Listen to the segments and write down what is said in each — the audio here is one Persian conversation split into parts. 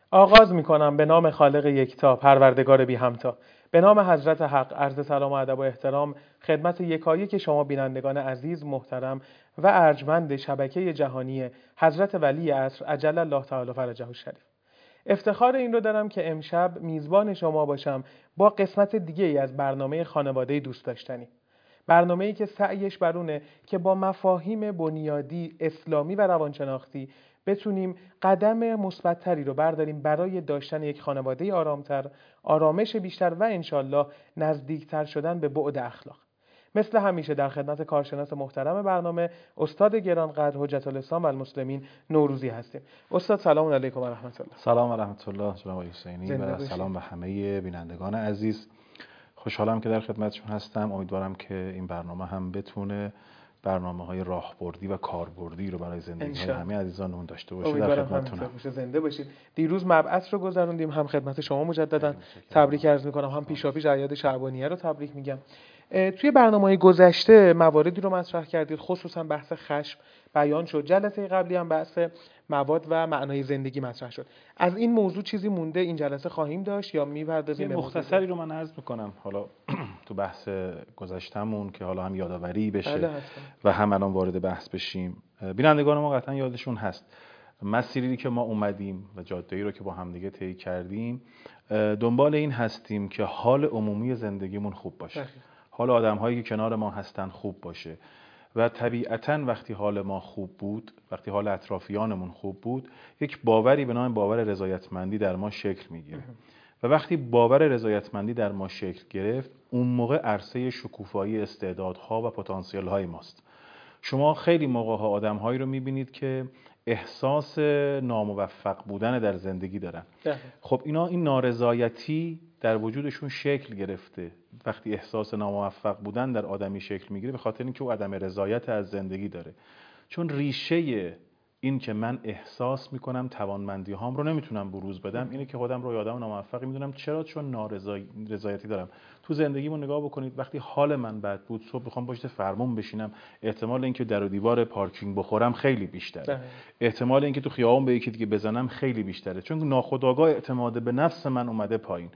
آغاز می‌کنم به نام خالق یکتا، پروردگار بی همتا. به نام حضرت حق عرض سلام و ادب و احترام خدمت یکایک شما بینندگان عزیز، محترم و ارجمند شبکه جهانی حضرت ولی عصر عجل الله تعالی فرجه الشریف. افتخار این رو دارم که امشب میزبان شما باشم با قسمت دیگه ای از برنامه خانواده دوست داشتنی. برنامه‌ای که سعیش برونه که با مفاهیم بنیادی اسلامی و روانشناختی بتونیم قدم مثبت‌تری رو برداریم برای داشتن یک خانواده آرامتر، آرامش بیشتر و انشالله نزدیکتر شدن به بعد اخلاق. مثل همیشه در خدمت کارشناس محترم برنامه استاد گرانقدر حجت الاسلام و المسلمین نوروزی هستیم. استاد سلام علیکم و رحمت الله. سلام و رحمت الله جناب حسینی و سلام به همه بینندگان عزیز. خوشحالم که در خدمتشون هستم. امیدوارم که این برنامه هم بتونه برنامه‌های راهبردی و کاربردی رو برای زندگی همه عزیزانمون داشته باشه. در خدمتتونم. زنده باشید. دیروز مبعث رو گذروندیم، هم خدمت شما مجددا تبریک عرض می‌کنم، هم پیشاپیش اعیاد شعبانیه رو تبریک میگم. توی برنامه‌های گذشته مواردی رو مطرح کردید، خصوصا بحث خشم بیان شد. جلسه قبلی هم بحث مواد و معنای زندگی مطرح شد. از این موضوع چیزی مونده این جلسه خواهیم داشت یا می‌پردازیم؟ مختصری رو من عرض می‌کنم حالا تو بحث گذشته‌مون که حالا هم یادآوری بشه و هم الان وارد بحث بشیم. بینندگان ما قطعا یادشون هست مسیری که ما اومدیم و جاده‌ای رو که با هم دیگه طی کردیم دنبال این هستیم که حال عمومی زندگیمون خوب باشه. حال آدم‌هایی که کنار ما هستن خوب باشه و طبیعتاً وقتی حال ما خوب بود، وقتی حال اطرافیانمون خوب بود، یک باوری به نام باور رضایتمندی در ما شکل میگیره و وقتی باور رضایتمندی در ما شکل گرفت، اون موقع عرصه شکوفایی استعدادها و پتانسیل‌های ماست. شما خیلی موقع‌ها آدم‌هایی رو می‌بینید که احساس ناموفق بودن در زندگی دارن. خب این نارضایتی در وجودشون شکل گرفته. وقتی احساس ناموفق بودن در آدمی شکل میگیره به خاطر اینکه او عدم رضایت از زندگی داره. چون ریشه این که من احساس میکنم توانمندی هام رو نمیتونم بروز بدم اینه که خودم رو یادم ناموفقی میدونم. چرا؟ چون نارضایتی دارم. تو زندگیمو نگاه بکنید، وقتی حال من بد بود، صبح بخوام پشت فرمون بشینم، احتمال اینکه در و دیوار پارکینگ بخورم خیلی بیشتره. احتمال اینکه تو خیابون به یکی دیگه بزنم خیلی بیشتره، چون ناخودآگاه اعتماد به نفس من اومده پایین.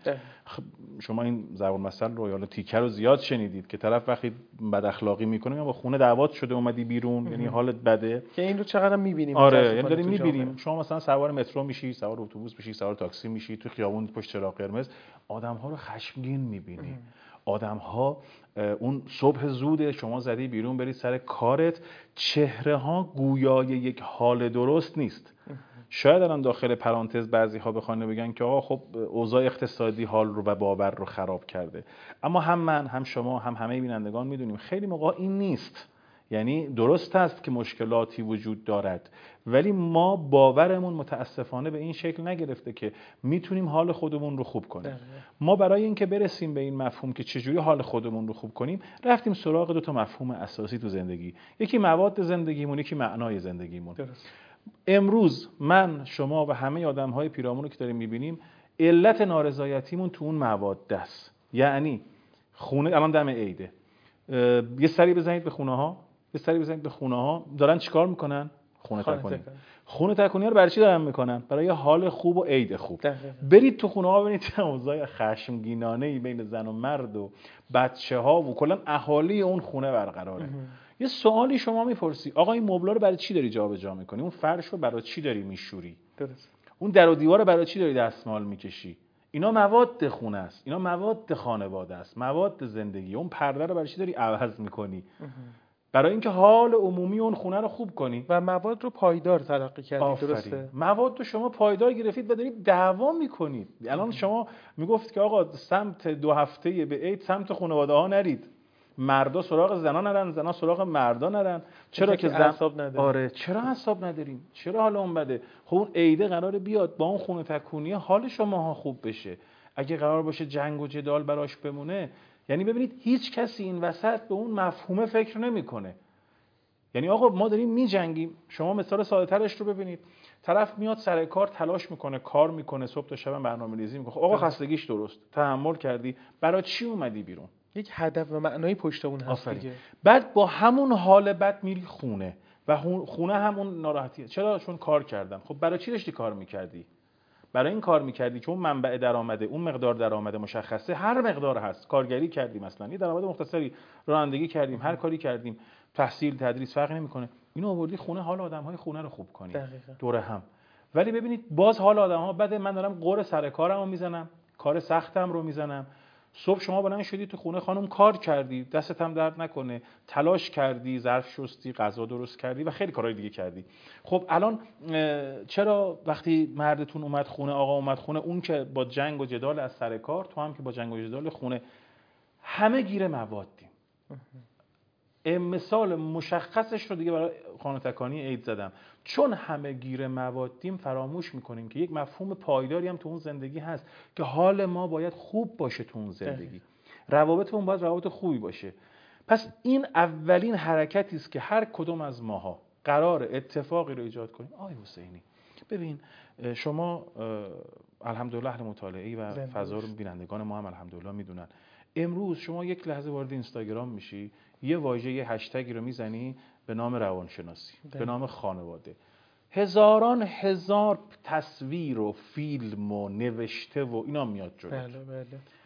شما این ضرب المثل رو یا تیکه رو زیاد شنیدید که طرف وقتی بد اخلاقی میکنه یا با خونه دعوات شده اومدی بیرون، یعنی حالت بده، که این رو چقدر میبینیم. آره، یعنی داریم میبینیم. شما مثلا سوار مترو میشی، سوار اتوبوس میشی، سوار تاکسی میشی، تو خیابون پشت چراغ قرمز آدم‌ها رو خشمگین میبینی. آدم‌ها اون صبح زود شما زدی بیرون بری سر کارت، چهره‌ها گویای یک حال درست نیست. شاید الان داخل پرانتز بعضی‌ها بخوان بگن که آقا خب اوضاع اقتصادی حال رو و باور رو خراب کرده، اما هم من هم شما هم همه بینندگان میدونیم خیلی موقع این نیست. یعنی درست است که مشکلاتی وجود دارد، ولی ما باورمون متاسفانه به این شکل نگرفته که میتونیم حال خودمون رو خوب کنیم. ما برای اینکه برسیم به این مفهوم که چجوری حال خودمون رو خوب کنیم، رفتیم سراغ دو تا مفهوم اساسی تو زندگی. یکی مواد زندگیمون، یکی معنای زندگیمون. امروز من، شما و همه آدم‌های پیرامون رو که داریم می‌بینیم، علت نارضایتیمون تو اون مواد است. یعنی خونه الان دم عیده، یه سری بزنید به خونه‌ها، دارن چیکار میکنن؟ خونه تکونی رو برای چی دارن میکنن؟ برای حال خوب و عید خوب. برید تو خونه‌ها ببینید چه اوضاع خشمگینانه‌ای بین زن و مرد و بچه‌ها و کلا اهالی اون خونه برقراره. یه سوالی شما میپرسی، آقا این مبلا رو برای چی داری جابجا میکنی؟ اون فرش رو برای چی داری میشوری؟ اون در و دیوار رو برای چی داری دستمال میکشی؟ اینا مواد خونه است، اینا مواد خانواده است، مواد زندگی. اون پرده رو برای چی داری عوض میکنی؟ برای اینکه حال عمومی اون خونه رو خوب کنی و مواد رو پایدار تلقی کردید. درسته؟ مواد رو شما پایدار گرفتید و دارید دعوا میکنید. الان شما میگفت که آقا سمت 2 هفته به عید سمت خانواده ها نرید، مردا سراغ زنا نرن، زنا سراغ مردا نرن. چرا که اعصاب نداریم؟ آره، چرا اعصاب نداریم؟ چرا حال اون بده؟ خب اون عیده قراره بیاد با اون خونه تکونی حال شماها خوب بشه. اگه قرار باشه جنگ و جدال براش بمونه، یعنی ببینید هیچ کسی این وسط به اون مفهوم فکر نمیکنه. یعنی آقا ما داریم میجنگیم. شما مثال ساده‌ترش رو ببینید، طرف میاد سر کار تلاش میکنه، کار میکنه، صبح تا شب برنامه‌ریزی میکنه. خب آقا خستگیش درست، تحمل کردی، برای چی اومدی بیرون؟ یک هدف و معنایی پشت اون هست دیگه. بعد با همون حال بد میری خونه و خونه همون ناراحتیه. چرا؟ چون کار کردم. خب برای چی داشتی کار میکردی؟ برای این کار میکردی که اون منبع درآمده، اون مقدار درآمد مشخصه، هر مقدار هست، کارگری کردیم مثلا یه درآمد مختصری، رانندگی کردیم، هر کاری کردیم، تحصیل تدریس فرقی نمیکنه، اینو آوردی خونه، حال آدم‌های خونه رو خوب کنی دور هم. ولی ببینید باز حال آدم‌ها بده، من دارم قور سر کارمو میزنم، کار سختم رو میزنم. صبح شما بلند شدی تو خونه خانم کار کردی، دستت هم درد نکنه، تلاش کردی، ظرف شستی، غذا درست کردی و خیلی کارهای دیگه کردی. خب الان چرا وقتی مردتون اومد خونه، آقا اومد خونه، اون که با جنگ و جدال از سر کار، تو هم که با جنگ و جدال خونه، همه گیر موادیم. مثال مشخصش رو دیگه برای خانه تکانی عید زدم. چون همه گیر موادیم فراموش میکنیم که یک مفهوم پایداری هم تو اون زندگی هست که حال ما باید خوب باشه تو اون زندگی، روابطمون باید روابط خوبی باشه. پس این اولین حرکتی است که هر کدوم از ماها قرار اتفاقی رو ایجاد کنیم. آقای حسینی ببین، شما الحمدلله اهل مطالعه‌ای و فضا رو بینندگان ما هم الحمدلله میدونن. امروز شما یک لحظه وارد اینستاگرام میشی، یه واژه، یه هشتگی رو میزنی به نام روانشناسی، به نام خانواده، هزاران هزار تصویر و فیلم و نوشته و اینا میاد جلو. بله.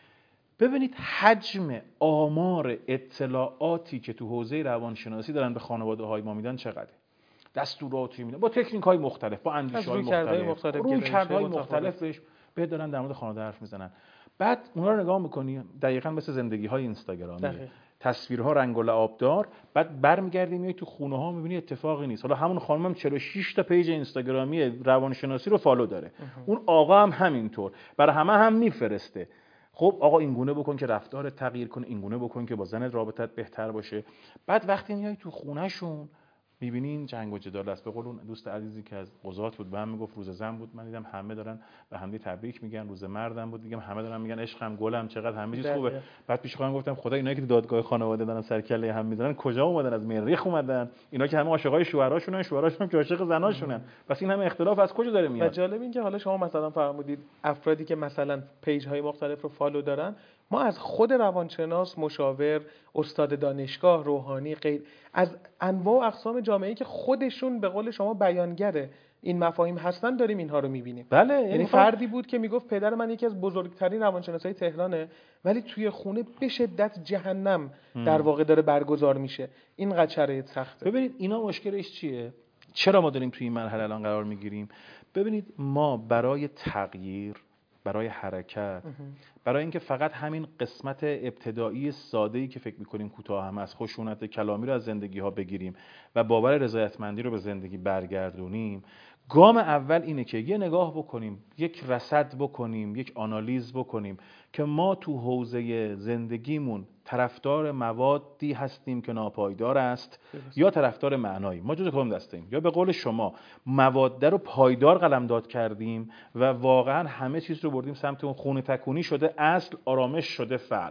ببینید حجم آمار اطلاعاتی که تو حوزه روانشناسی دارن به خانواده های ما میدن چقدره. دستوراتی میدن با تکنیک های مختلف، با اندیشه های مختلف، رویکردهای مختلف بهت دارن در مورد خانواده حرف میزنن. بعد اونا رو نگاه میکنی دقیقاً مثل زندگی های اینستاگرامیه، تصویرها رنگ و لعابدار. بعد برمیگردی میای تو خونه ها میبینی اتفاقی نیست. حالا همون خانمم 46 تا پیج اینستاگرامی روانشناسی رو فالو داره، اون آقا هم همینطور، برای همه هم میفرسته. خب آقا این گونه بکن که رفتارت تغییر کنه، این گونه بکن که با زنت رابطت بهتر باشه. بعد وقتی میای تو خونهشون میبینین جنگ و جدال است. به قول اون دوست عزیزی که از قضات بود، به هم میگفت روز زن بود، من دیدم همه دارن به هم تبریک میگن. روز مردم بود، دیدم همه دارن میگن عشقم، گلم، چقدر همه چیز خوبه. بعد پیش خودم گفتم خدا اینایی که تو دادگاه خانواده دارن سر کله هم میزنن کجا اومدن؟ از مریخ اومدن؟ اینا که همه عاشقای شوهراشونن، شوهراشون که عاشق زناشونن. پس این همه اختلاف از کجا داره میاد؟ و جالب این که حالا شما مثلا فرمودید افرادی که مثلا پیج های مختلف رو فالو دارن، ما از خود روانشناس، مشاور، استاد دانشگاه، روحانی، غیر از انواع و اقسام جامعه‌ای که خودشون به قول شما بیانگر این مفاهیم هستن داریم اینها رو می‌بینیم. بله، یعنی فردی بود که میگفت پدر من یکی از بزرگترین روانشناسای تهرانه، ولی توی خونه به شدت جهنم در واقع داره برگزار میشه. اینقدر شرایط سخته. ببینید اینا مشکلش چیه؟ چرا ما داریم توی این مرحله الان قرار میگیریم؟ ببینید ما برای تغییر، برای حرکت، برای اینکه فقط همین قسمت ابتدایی ساده‌ای که فکر می‌کنیم کوتاه هم از خشونت کلامی رو از زندگی‌ها بگیریم و باور رضایتمندی رو به زندگی برگردونیم، گام اول اینه که یه نگاه بکنیم، یک رصد بکنیم، یک آنالیز بکنیم که ما تو حوزه زندگیمون طرفدار موادی هستیم که ناپایدار است یا طرفدار معنایی. ما جزء کدوم دسته‌ایم؟ یا به قول شما مواد رو پایدار قلمداد کردیم و واقعا همه چیز رو بردیم سمت اون، خونه تکونی شده اصل، آرامش شده فرع،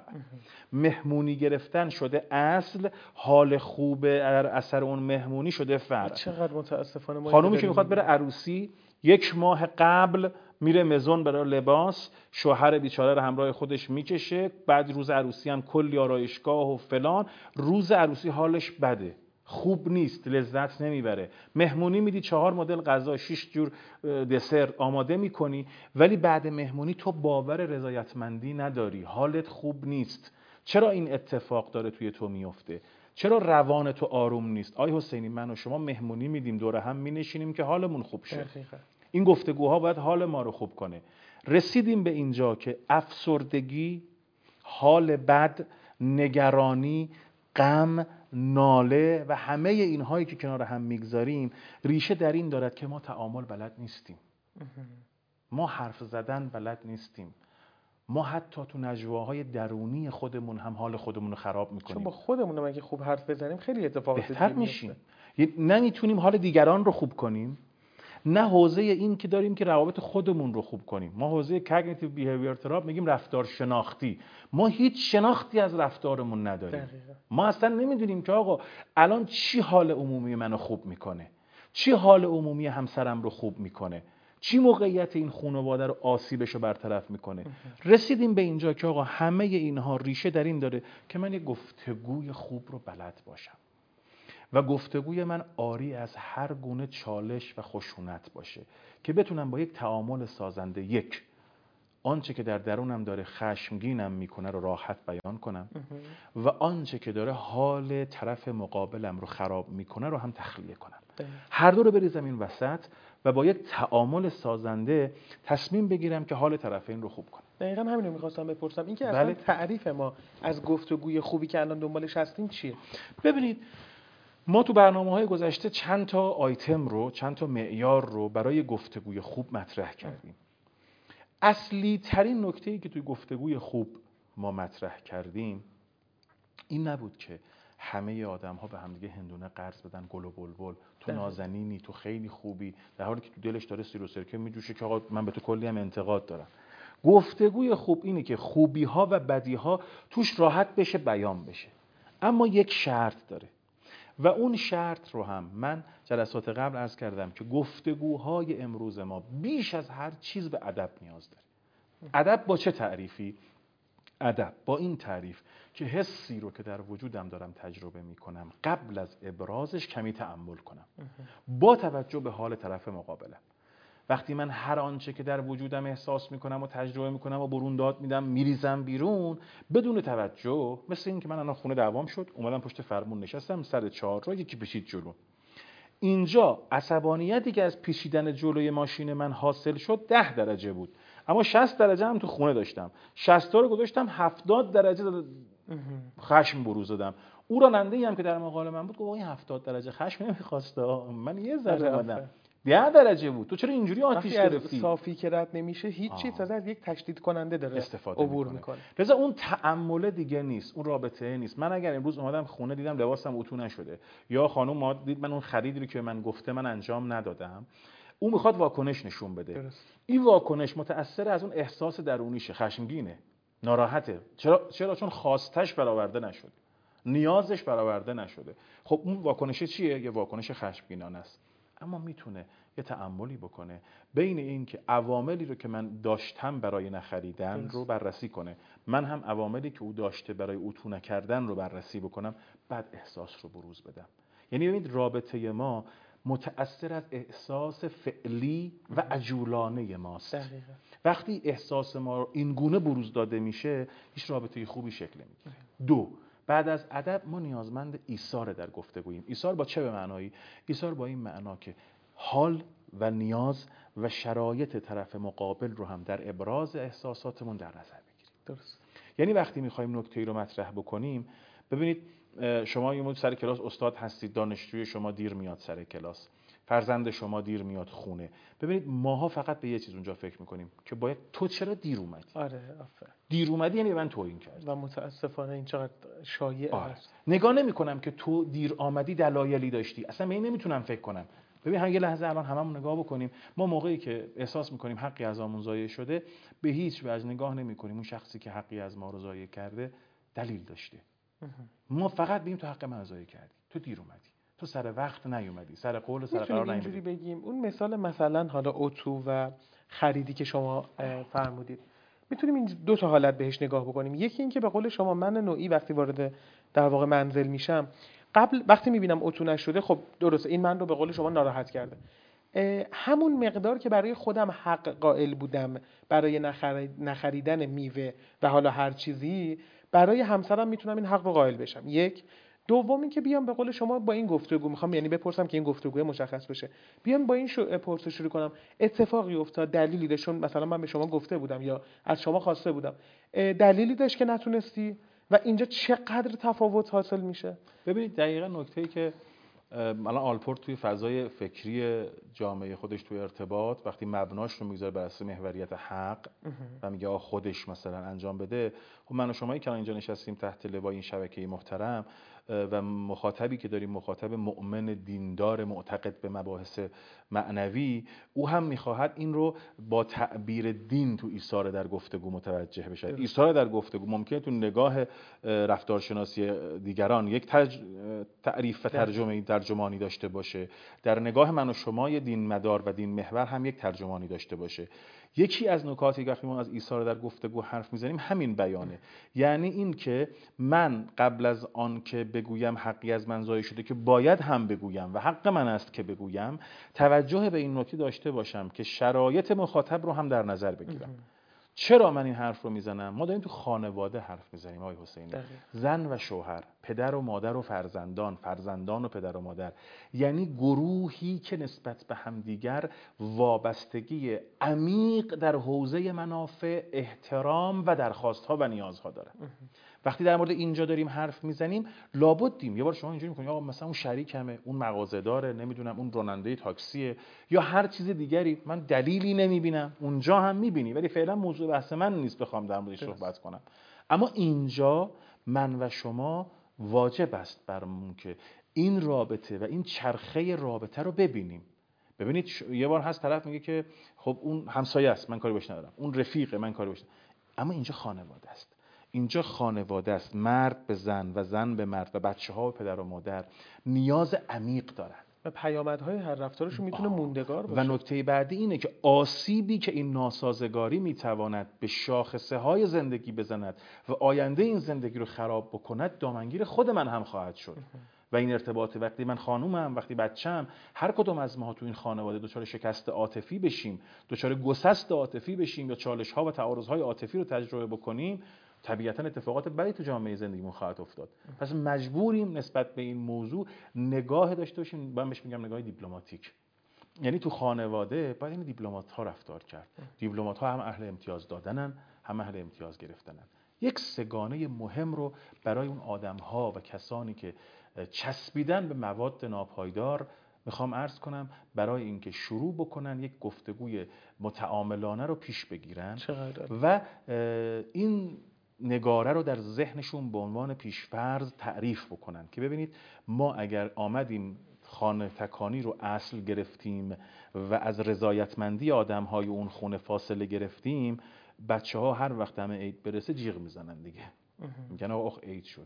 مهمونی گرفتن شده اصل، حال خوب در اثر اون مهمونی شده فرع. چقدر متاسفانه ما خانومی که میخواد بره عروسی 1 ماه قبل میره مزون برای لباس، شوهر بیچاره رو همراه خودش میکشه، بعد روز عروسی هم کلی آرایشگاه و فلان، روز عروسی حالش بده، خوب نیست، لذت نمیبره. مهمونی میدی 4 مدل غذا، 6 جور دسر آماده میکنی، ولی بعد مهمونی تو باور رضایتمندی نداری، حالت خوب نیست. چرا این اتفاق داره توی تو میفته؟ چرا روان تو آروم نیست؟ آی حسینی، من و شما مهمونی میدیم، دور هم مینشینیم که حالمون خوب شه. این گفتگوها باید حال ما رو خوب کنه. رسیدیم به اینجا که افسردگی، حال بد، نگرانی، غم، ناله و همه اینهایی که کنار هم میگذاریم ریشه در این دارد که ما تعامل بلد نیستیم، ما حرف زدن بلد نیستیم، ما حتی تو نجواهای درونی خودمون هم حال خودمون رو خراب میکنیم. چون با خودمون هم اگه خوب حرف بزنیم خیلی اتفاقات بهتر میشیم. نه میتونیم حال دیگران رو خوب کنیم، نه حوزه این که داریم که روابط خودمون رو خوب کنیم. ما حوزه کاگنیتیو بیهیویر تراپی میگیم رفتار شناختی. ما هیچ شناختی از رفتارمون نداریم. دقیقا. ما اصلا نمیدونیم که آقا الان چی حال عمومی منو خوب میکنه، چی حال عمومی همسرم رو خوب میکنه، چی موقعیت این خانواده رو آسیبش رو برطرف میکنه. رسیدیم به اینجا که آقا همه اینها ریشه در این داره که من یه گفتگوی خوب رو بلد باشم. و گفتگوی من عاری از هر گونه چالش و خشونت باشه که بتونم با یک تعامل سازنده یک آنچه که در درونم داره خشمگینم میکنه رو راحت بیان کنم و آنچه که داره حال طرف مقابلم رو خراب میکنه رو هم تخلیه کنم. هر دو رو بریزم این وسط و با یک تعامل سازنده تصمیم بگیرم که حال طرفین رو خوب کنم. دقیقاً همین رو می‌خواستم بپرسم، این که اصلا تعریف ما از گفتگوی خوبی که الان دنبالش هستیم چیه؟ ببینید ما تو برنامه‌های گذشته چند تا آیتم رو، چند تا معیار رو برای گفتگوی خوب مطرح کردیم. اصلی ترین نکته‌ای که توی گفتگوی خوب ما مطرح کردیم این نبود که همه آدم‌ها به همدیگه هندونه قرض بدن، گل و بلبل، تو نازنینی، تو خیلی خوبی، در حالی که تو دلش داره سیر و سرکه میجوشه که آقا من به تو کلی هم انتقاد دارم. گفتگوی خوب اینه که خوبی‌ها و بدی‌ها توش راحت بشه بیان بشه، اما یک شرط داره و اون شرط رو هم من جلسات قبل عرض کردم که گفتگوهای امروز ما بیش از هر چیز به ادب نیاز داره. ادب با چه تعریفی؟ ادب با این تعریف که حسی رو که در وجودم دارم تجربه میکنم قبل از ابرازش کمی تأمل کنم با توجه به حال طرف مقابلم. وقتی من هر آنچه که در وجودم احساس میکنم و تجربه میکنم و برون داد میدم میریزم بیرون بدون توجه، مثل این که من الان خونه دعوام شد اومدم پشت فرمون نشستم سر چهارراه یکی پیچید جلو، اینجا عصبانیتی که از پیچیدن جلوی ماشین من حاصل شد 10 درجه بود، اما 60 درجه هم تو خونه داشتم، 60 تا رو گذاشتم 70 درجه خشم بروز دادم. او راننده‌ای هم که در مقابل من بود گفت این 70 درجه خشم نمی‌خواست، من یه ذره اومدم 10 درجه بود، تو چرا اینجوری آتیش گرفتی؟ صافی که رد نمیشه هیچ چیز از یک تشدید کننده داره استفاده عبور میکنه. لذا اون تأمل دیگه نیست، اون رابطه نیست. من اگر امروز اومدم خونه دیدم لباسم اتو نشده یا خانم ما دید من اون خریدی رو که من گفته من انجام ندادم، اون میخواد واکنش نشون بده. درست. این واکنش متأثر از اون احساس درونیشه، خشمگینه، ناراحته. چرا؟ چون خواستش برآورده نشده، نیازش برآورده نشده. خب اون واکنش چیه؟ یه واکنش خشمگینانه است. اما میتونه یه تأملی بکنه بین این که عواملی رو که من داشتم برای نخریدن رو بررسی کنه، من هم عواملی که او داشته برای اتو نکردن رو بررسی بکنم، بعد احساس رو بروز بدم. یعنی ببینید رابطه ما متأثر از احساس فعلی و عجولانه ماست. دقیقا. وقتی احساس ما این گونه بروز داده میشه هیچ رابطه خوبی شکل نمیگیره. دو، بعد از ادب ما نیازمند ایثار در گفتگوییم. ایثار با چه به معنایی؟ ایثار با این معنا که حال و نیاز و شرایط طرف مقابل رو هم در ابراز احساساتمون در نظر بگیریم. درست. یعنی وقتی می‌خوایم نکته‌ای رو مطرح بکنیم، ببینید شما یه مدت سر کلاس استاد هستید، دانشجوی شما دیر میاد سر کلاس، فرزند شما دیر میاد خونه. ببینید ماها فقط به یه چیز اونجا فکر میکنیم که باید تو چرا دیر اومدی؟ آره آفرین. دیر اومدی یعنی من توهین کردم. و متاسفانه این چقدر شایع است. نگاه نمیکنم که تو دیر آمدی دلایلی داشتی. اصلا من نمیتونم فکر کنم. ببین هم یه لحظه الان هممون نگاه بکنیم، ما موقعی که احساس میکنیم حقی از آمون ضایع شده به هیچ وجه نگاه نمیکنیم اون شخصی که حقی از ما رو ضایع کرده دلیل داشته. ما فقط بگیم تو حق من ضایع کردی، تو دیر اومدی، تو سر وقت نیومدی، سر قول و سر قرار نیومدی. اینجوری بگیم اون مثلا حالا اتو و خریدی که شما فرمودید، میتونیم این دو تا حالت بهش نگاه بکنیم. یکی این که به قول شما من نوعی وقتی وارد در واقع منزل میشم، وقتی میبینم اتو نشده، خب درسته این من رو به قول شما ناراحت کرده. همون مقدار که برای خودم حق قائل بودم برای نخریدن میوه و حالا هر چیزی، برای همسرم میتونم این حق رو قائل بشم. یک. دومی که بیام به قول شما با این گفتگو میخوام یعنی بپرسم که این گفتگو مشخص بشه، بیام با این پرسش شروع کنم اتفاقی افتاد، دلیلی داشت، مثلا من به شما گفته بودم یا از شما خواسته بودم، دلیلی داشت که نتونستی و اینجا چقدر تفاوت حاصل میشه. ببینید دقیقاً نکته‌ای که الان آلپورت توی فضای فکری جامعه خودش توی ارتباط وقتی مبناش رو میذاره بر اساس محوریت حق و میگه خودش مثلا انجام بده، خب من و شمایی که اینجا نشستیم تحت لوای این شبکه محترم و مخاطبی که داریم مخاطب مؤمن دیندار معتقد به مباحث معنوی، او هم میخواهد این رو با تعبیر دین تو ایثار در گفتگو متوجه بشه. ایثار در گفتگو ممکنه تو نگاه رفتارشناسی دیگران یک تعریف و ترجمانی داشته باشه، در نگاه من و شما یه دین مدار و دین محور هم یک ترجمانی داشته باشه. یکی از نکاتی که وقتی ما از عیسی رو در گفتگو حرف میزنیم همین بیانه، یعنی این که من قبل از آن که بگویم حقی از من ضایع شده که باید هم بگویم و حق من است که بگویم، توجه به این نکته داشته باشم که شرایط مخاطب رو هم در نظر بگیرم. چرا من این حرف رو میزنم؟ ما داریم تو خانواده حرف میزنیم آقای حسینی، زن و شوهر، پدر و مادر و فرزندان، فرزندان و پدر و مادر، یعنی گروهی که نسبت به همدیگر وابستگی عمیق در حوزه منافع، احترام و درخواست‌ها و نیازها دارن. وقتی در مورد اینجا داریم حرف میزنیم لابد دیم یه بار شما اینجوری میکنید آقا مثلا اون شریکمه، اون مغازه داره، نمیدونم اون راننده تاکسیه یا هر چیز دیگری، من دلیلی نمیبینم. اونجا هم میبینی ولی فعلا موضوع بحث من نیست بخوام در موردش صحبت کنم. اما اینجا من و شما واجب است برامون که این رابطه و این چرخه رابطه رو ببینیم. ببینید یه بار هست طرف میگه که خب اون همسایه است من کاری باش ندارم، اون رفیقه من کاری باش ندارم. اما اینجا خانواده است. اینجا خانواده است، مرد به زن و زن به مرد و بچه‌ها و پدر و مادر نیاز عمیق دارن و پیامدهای هر رفتارشون میتونه موندگار باشه. و نکته بعدی اینه که آسیبی که این ناسازگاری میتواند به شاخصه های زندگی بزند و آینده این زندگی رو خراب بکند دامنگیر خود من هم خواهد شد. و این ارتباط وقتی من خانومم، وقتی بچه‌م، هر کدوم از ما تو این خانواده دچار شکست عاطفی بشیم، دچار گسست عاطفی بشیم یا چالش‌ها و تعارض‌های عاطفی رو تجربه بکنیم، طبیعتاً اتفاقات بدی تو جامعه زندگیمون خواهد افتاد. پس مجبوریم نسبت به این موضوع نگاه داشته باشیم، من بهش میگم نگاه دیپلماتیک. یعنی تو خانواده باید این دیپلمات‌ها رفتار کرد. دیپلمات‌ها هم اهل امتیاز دادنن، هم اهل امتیاز گرفتنن. یک سگانه مهم رو برای اون آدم‌ها و کسانی که چسبیدن به مواد ناپایدار میخوام عرض کنم، برای اینکه شروع بکنن یک گفتگوی متعاملانه رو پیش بگیرن و این نگاره رو در ذهنشون به عنوان پیشفرض تعریف بکنن که ببینید ما اگر آمدیم خانه تکانی رو اصل گرفتیم و از رضایتمندی آدم‌های اون خونه فاصله گرفتیم، بچه‌ها هر وقت همه عید برسه جیغ میزنن دیگه، میگن آخ عید شد.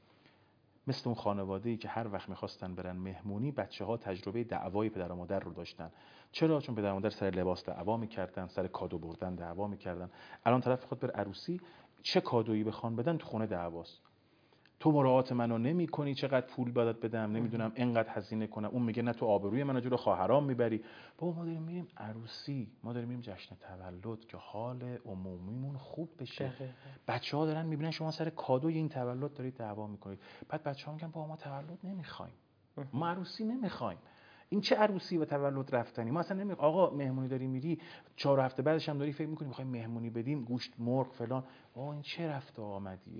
مثل اون خانواده‌ای که هر وقت می‌خواستن برن مهمونی، بچه‌ها تجربه دعوای پدر و مادر رو داشتن. چرا؟ چون پدر و مادر سر لباس دعوا می‌کردن، سر کادو بردن دعوا می‌کردن. الان طرف خود بر عروسی چه کادویی بخوان بدن تو خونه دعواست. تو مراعات منو نمی‌کنی، چقدر پول باید بدم، نمیدونم اینقدر هزینه کنم، اون میگه نه تو آبروی منو جلو خواهرام میبری. بابا ما داریم میریم عروسی، ما داریم میریم جشن تولد که حال عمومیمون خوب بشه. بچه‌ها دارن میبینن شما سر کادوی این تولد دارید دعوا میکنید، بعد بچه‌ها میگن بابا ما تولد نمیخوایم، ما عروسی نمیخوایم. این چه عروسی و تولد رفتنی؟ ما اصلا نمیخوایم. آقا مهمونی داری میری 4 هفته بعدش هم داری فکر میکنی میخوایم مهمونی بدیم، گوشت مرغ فلان. آقا این چه رفت آمدیه؟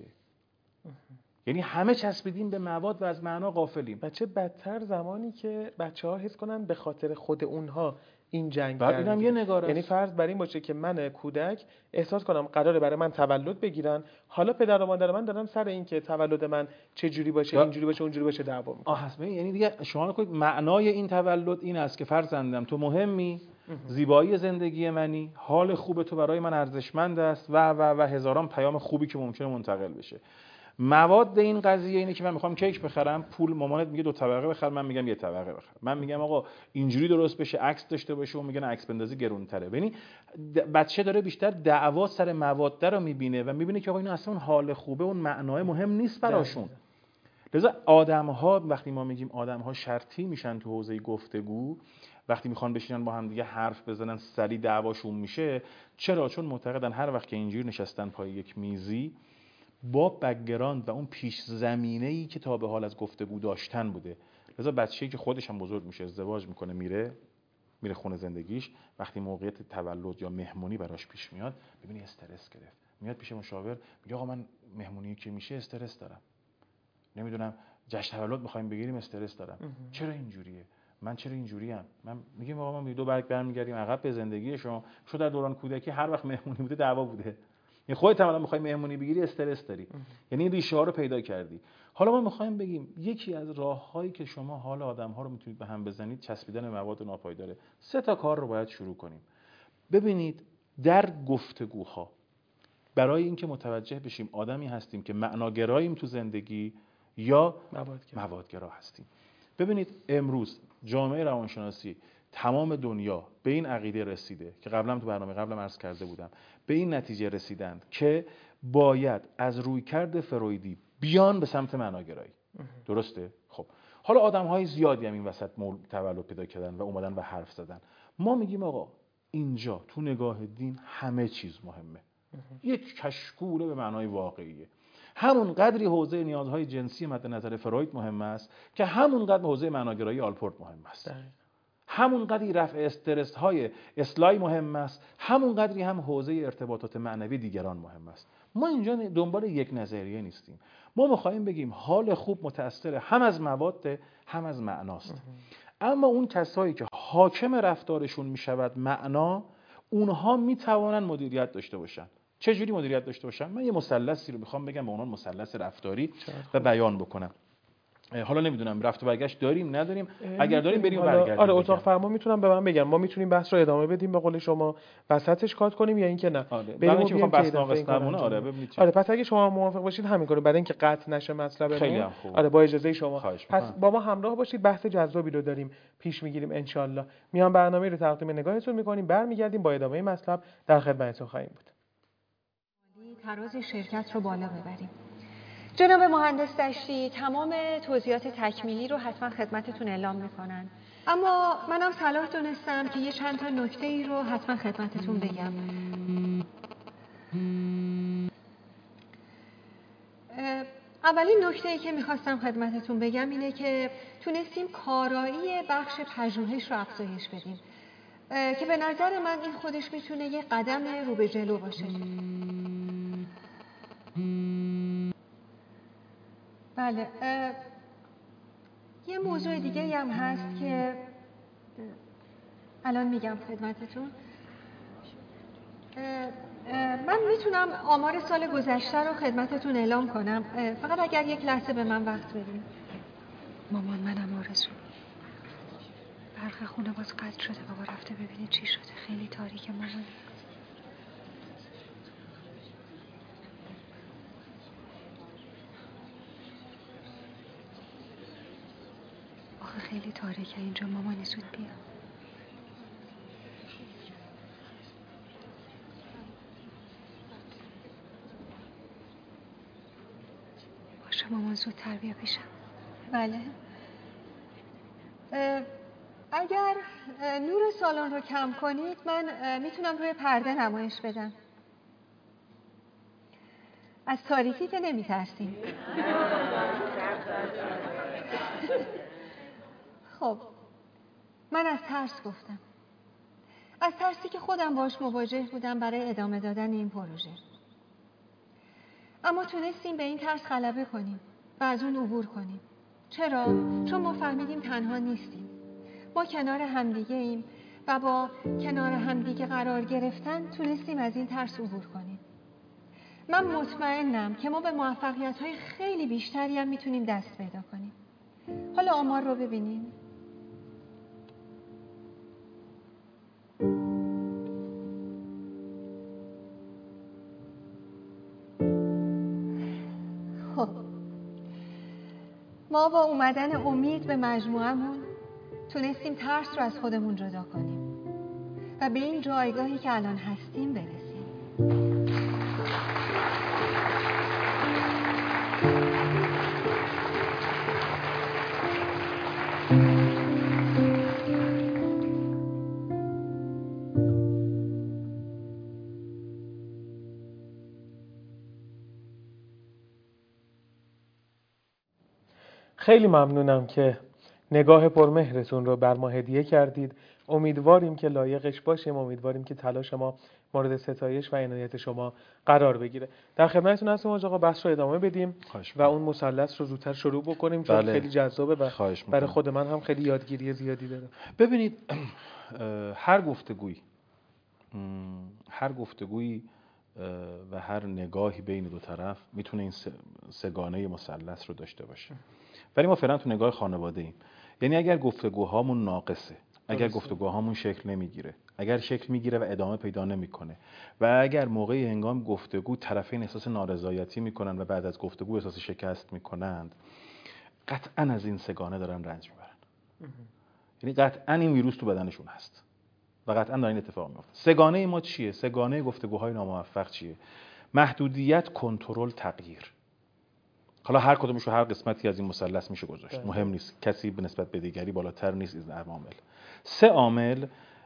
یعنی همه چسبیدیم به مواد و از معنا غافلیم. بچه بدتر زمانی که بچه‌ها حس کنن به خاطر خود اونها این جنگ کردن. اینم یه نگاره. یعنی فرض بر این باشه که من کودک احساس کنم قراره برای من تولد بگیرن، حالا پدر و مادر من دارن سر این که تولد من چه جوری باشه، اینجوری باشه، اونجوری باشه دعوا میکنن. یعنی دیگه شما نکنید معنای این تولد این است که فرزندم تو مهمی، زیبایی زندگی منی، حال خوب تو برای من ارزشمند است و هزاران پیام خوبی که ممکنه منتقل بشه. مواد این قضیه اینه که من میخوام کیک بخرم، پول مامانت میگه 2 طبقه بخر، من میگم 1 طبقه بخر. من میگم آقا اینجوری درست بشه، عکس داشته باشه، اون میگه عکس بندازی گرونتره. ببینی بچه داره بیشتر دعوا سر مواد رو میبینه و میبینه که آقا اینا اصلا اون حال خوبه، اون معنای مهم نیست براشون. لذا آدم‌ها وقتی ما میگیم آدم‌ها شرطی میشن تو حوزه گفتگو، وقتی میخوان بشینن با هم دیگه حرف بزنن سری دعواشون میشه. چرا؟ چون معتقدن هر وقت که اینجوری نشستن پای یک میزی با بک‌گراند و اون پیش زمینه‌ای که تا به حال از گفتگو داشتن بوده. لذا بچه‌ای که خودش هم بزرگ میشه، ازدواج میکنه، میره خونه زندگیش، وقتی موقعیت تولد یا مهمونی براش پیش میاد، ببینی استرس گرفت، میاد پیش مشاور میگه آقا من مهمونی که میشه استرس دارم، نمیدونم جشن تولد میخوایم بگیریم استرس دارم. چرا اینجوریه؟ من چرا اینجوریم؟ من میگم آقا ما 2 برگ برمیگردیم عقب به زندگی شما. شو در دوران کودکی هر وقت مهمونی بوده دعوا بوده. یعنی خودت هم الان میخوای مهمونی بگیری استرس داری. یعنی این ریشه ها رو پیدا کردی. حالا ما میخوایم بگیم یکی از راههایی که شما حال آدم‌ها رو میتونید به هم بزنید چسبیدن مواد ناپایداره. 3 تا کار رو باید شروع کنیم. ببینید در گفتگوها برای اینکه متوجه بشیم آدمی هستیم که معناگراییم تو زندگی یا موادگرا هستیم. ببینید امروز جامعه روانشناسی تمام دنیا به این عقیده رسیده که قبلا تو برنامه قبلم عرض کرده بودم، به این نتیجه رسیدند که باید از رویکرد فرویدی بیان به سمت معناگرایی. درسته؟ خب حالا آدم‌های زیادی هم این وسط تولد پیدا کردن و اومدن و حرف زدن. ما میگیم آقا اینجا تو نگاه دین همه چیز مهمه. یک کشکوله به معنای واقعیه. همون قدری حوزه نیازهای جنسی مد نظر فروید مهم است که همون قدر حوزه معناگرایی آلپورت مهم است. همون قدری رفع استرس های اسلای مهم است، همون قدری هم حوزه ارتباطات معنوی دیگران مهم است. ما اینجا دنبال یک نظریه نیستیم. ما می‌خوایم بگیم حال خوب متأثر هم از مواد هم از معناست. اما اون کسایی که حاکم رفتارشون میشود معنا، اونها میتوانن مدیریت داشته باشن. چه جوری مدیریت داشته باشن؟ من یه مثلثی رو میخوام بگم به عنوان مثلث رفتاری و بیان بکنم. حالا نمیدونم رفت و برگشت داریم نداریم، اگر داریم بریم و برگردیم. آره اتاق فرما میتونم به من بگم ما میتونیم بحث رو ادامه بدیم به قول شما وسطش کات کنیم یا اینکه نه بریم که میخوام بحث ناقص نمونه. آره ببینید آره پس اگه شما موافق باشید همین کارو، برای اینکه قطع نشه مطلبمون. خیلی هم خوب. آره با اجازه شما پس با ما همراه باشید، بحث جذابی رو داریم پیش میگیریم ان شاء الله. میام برنامه رو تقدیم نگاهتون میکنیم، برمیگردیم با ادامه مطلب در خدمتتون خواهیم بود. تراز شرکت رو بالا ببریم. جناب مهندس دشتی تمام توضیحات تکمیلی رو حتما خدمتتون اعلام میکنن، اما منم صلاح دونستم که یه چند تا نکته ای رو حتما خدمتتون بگم. اولین نکته ای که میخواستم خدمتتون بگم اینه که تونستیم کارایی بخش پژوهش رو افزایش بدیم که به نظر من این خودش میتونه یه قدم رو به جلو باشه. بله، یه موضوع دیگه هم هست که الان میگم خدمتتون. من میتونم آمار سال گذشته رو خدمتتون اعلام کنم، فقط اگر یک لحظه به من وقت بدین. مامان منم آرزو، برق خونه باز قطع شده، بابا رفته ببینه چی شده، خیلی تاریکه مامان. خیلی تاریکه اینجا مامانی، زود بیا. باشه مامان زودتر بیا پیشم. بله. اگر نور سالن رو کم کنید من میتونم روی پرده نمایش بدم. از تاریکی که نمیترسیم. خب من از ترس گفتم، از ترسی که خودم باش مواجه بودم برای ادامه دادن این پروژه، اما تونستیم به این ترس غلبه کنیم و از اون عبور کنیم. چرا؟ چون ما فهمیدیم تنها نیستیم، ما کنار همدیگه ایم و با کنار همدیگه قرار گرفتن تونستیم از این ترس عبور کنیم. من مطمئنم که ما به موفقیت‌های خیلی بیشتری هم میتونیم دست پیدا کنیم. حالا آمار رو ببینیم. خب ما با اومدن امید به مجموعمون تونستیم ترس رو از خودمون جدا کنیم و به این جایگاهی که الان هستیم برسیم. خیلی ممنونم که نگاه پرمهرتون رو بر ما هدیه کردید. امیدواریم که لایقش باشیم، امیدواریم که تلاش ما مورد ستایش و عنایت شما قرار بگیره. در خدمتتون هستیم آقا، بحث رو ادامه بدیم و اون مثلث رو زودتر شروع بکنیم چون خیلی جذابه و برای خود من هم خیلی یادگیری زیادی داره. ببینید هر گفتگویی و هر نگاهی بین دو طرف میتونه این سگانه مثلث رو داشته باشه، ولی ما فعلا تو نگاه خانواده ایم. یعنی اگر گفتگوهامون ناقصه، اگر گفتگوهامون شکل نمیگیره، اگر شکل میگیره و ادامه پیدا نمیکنه و اگر موقع هنگام گفتگو طرفین احساس نارضایتی میکنن و بعد از گفتگو احساس شکست میکنند، قطعا از این سگانه دارن رنج میبرن. یعنی قطعا این ویروس تو بدنشون هست و قطعا داره این اتفاق میفته. سگانه ما چیه؟ سگانه گفتگوهای ناموفق چیه؟ محدودیت، کنترل، تغییر. حالا هر کدومش رو هر قسمتی از این مثلث میشه گذاشت، مهم نیست، کسی به نسبت به دیگری بالاتر نیست این عوامل. 3 عامل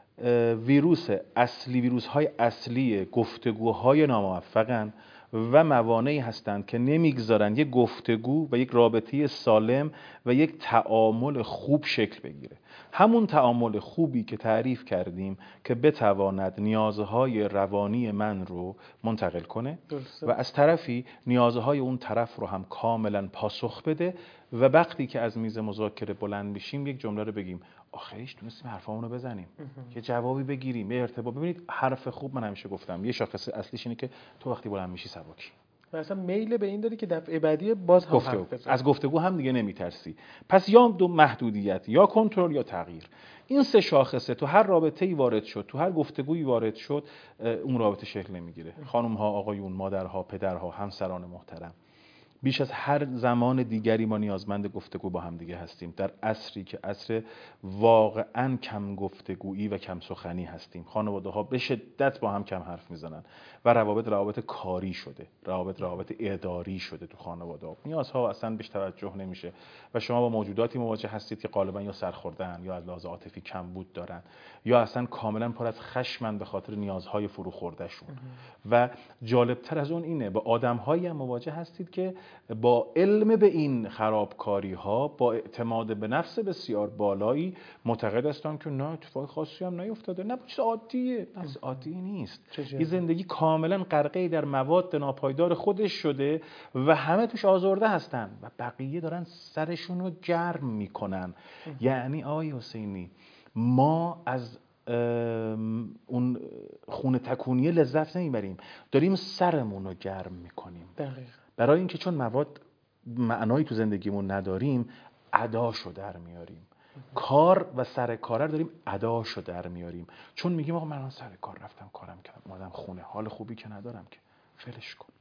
ویروس‌های اصلی گفتگوهای ناموفقن و موانعی هستند که نمیگذارن یک گفتگو و یک رابطه سالم و یک تعامل خوب شکل بگیره. همون تعامل خوبی که تعریف کردیم که بتواند نیازهای روانی من رو منتقل کنه و از طرفی نیازهای اون طرف رو هم کاملا پاسخ بده و وقتی که از میز مذاکره بلند میشیم یک جمله رو بگیم آخرش تونستیم حرفامون رو بزنیم، یه جوابی بگیریم، یه ارتباط. ببینید حرف خوب، من همیشه گفتم یه شاخص اصلیش اینه که تو وقتی بلند میشی سبکی و اصلا میل به این داری که دفعه بعدی باز هم حرف بزنی. از گفتگو هم دیگه نمیترسی. پس یا دو محدودیت، یا کنترل، یا تغییر. این 3 شاخصه تو هر رابطه‌ای وارد شد، تو هر گفتگویی وارد شد، اون رابطه شکل نمیگیره. خانم‌ها، آقایون، مادرها، پدرها، همسران محترم، بیش از هر زمان دیگری ما نیازمند گفتگو با هم دیگه هستیم. در عصری که عصر واقعاً کم گفتگویی و کم سخنی هستیم، خانواده‌ها به شدت با هم کم حرف میزنن و روابط کاری شده، روابط اداری شده تو خانواده‌ها. نیازها اصلاً بهش توجه نمیشه و شما با موجوداتی مواجه هستید که غالباً یا سرخوردن، یا از لحاظ عاطفی کمبود دارن، یا اصلاً کاملاً پر از خشمن به خاطر نیازهای فروخورده‌شون. و جالب‌تر از اون اینه با آدم‌هایی هم مواجه هستید که با علم به این خرابکاری ها، با اعتماد به نفس بسیار بالایی معتقد هستن که نه اتفاق خاصی هم نیفتاده، نه چیز عادیه. نه عادی نیست. این زندگی کاملا غرقه در مواد ناپایدار خودش شده و همه توش آزرده هستن و بقیه دارن سرشون رو گرم میکنن. یعنی آقای حسینی، ما از اون خون تکونیه لذت نمیبریم، داریم سرمون رو گرم میکنیم. دقیقاً. برای اینکه چون مواد معنایی تو زندگیمون نداریم، اداشو در میاریم. کار و سر کار داریم اداشو در میاریم، چون میگیم آقا من سر کار رفتم، کارم کردم، اومدم خونه، حال خوبی که ندارم که فلش کن.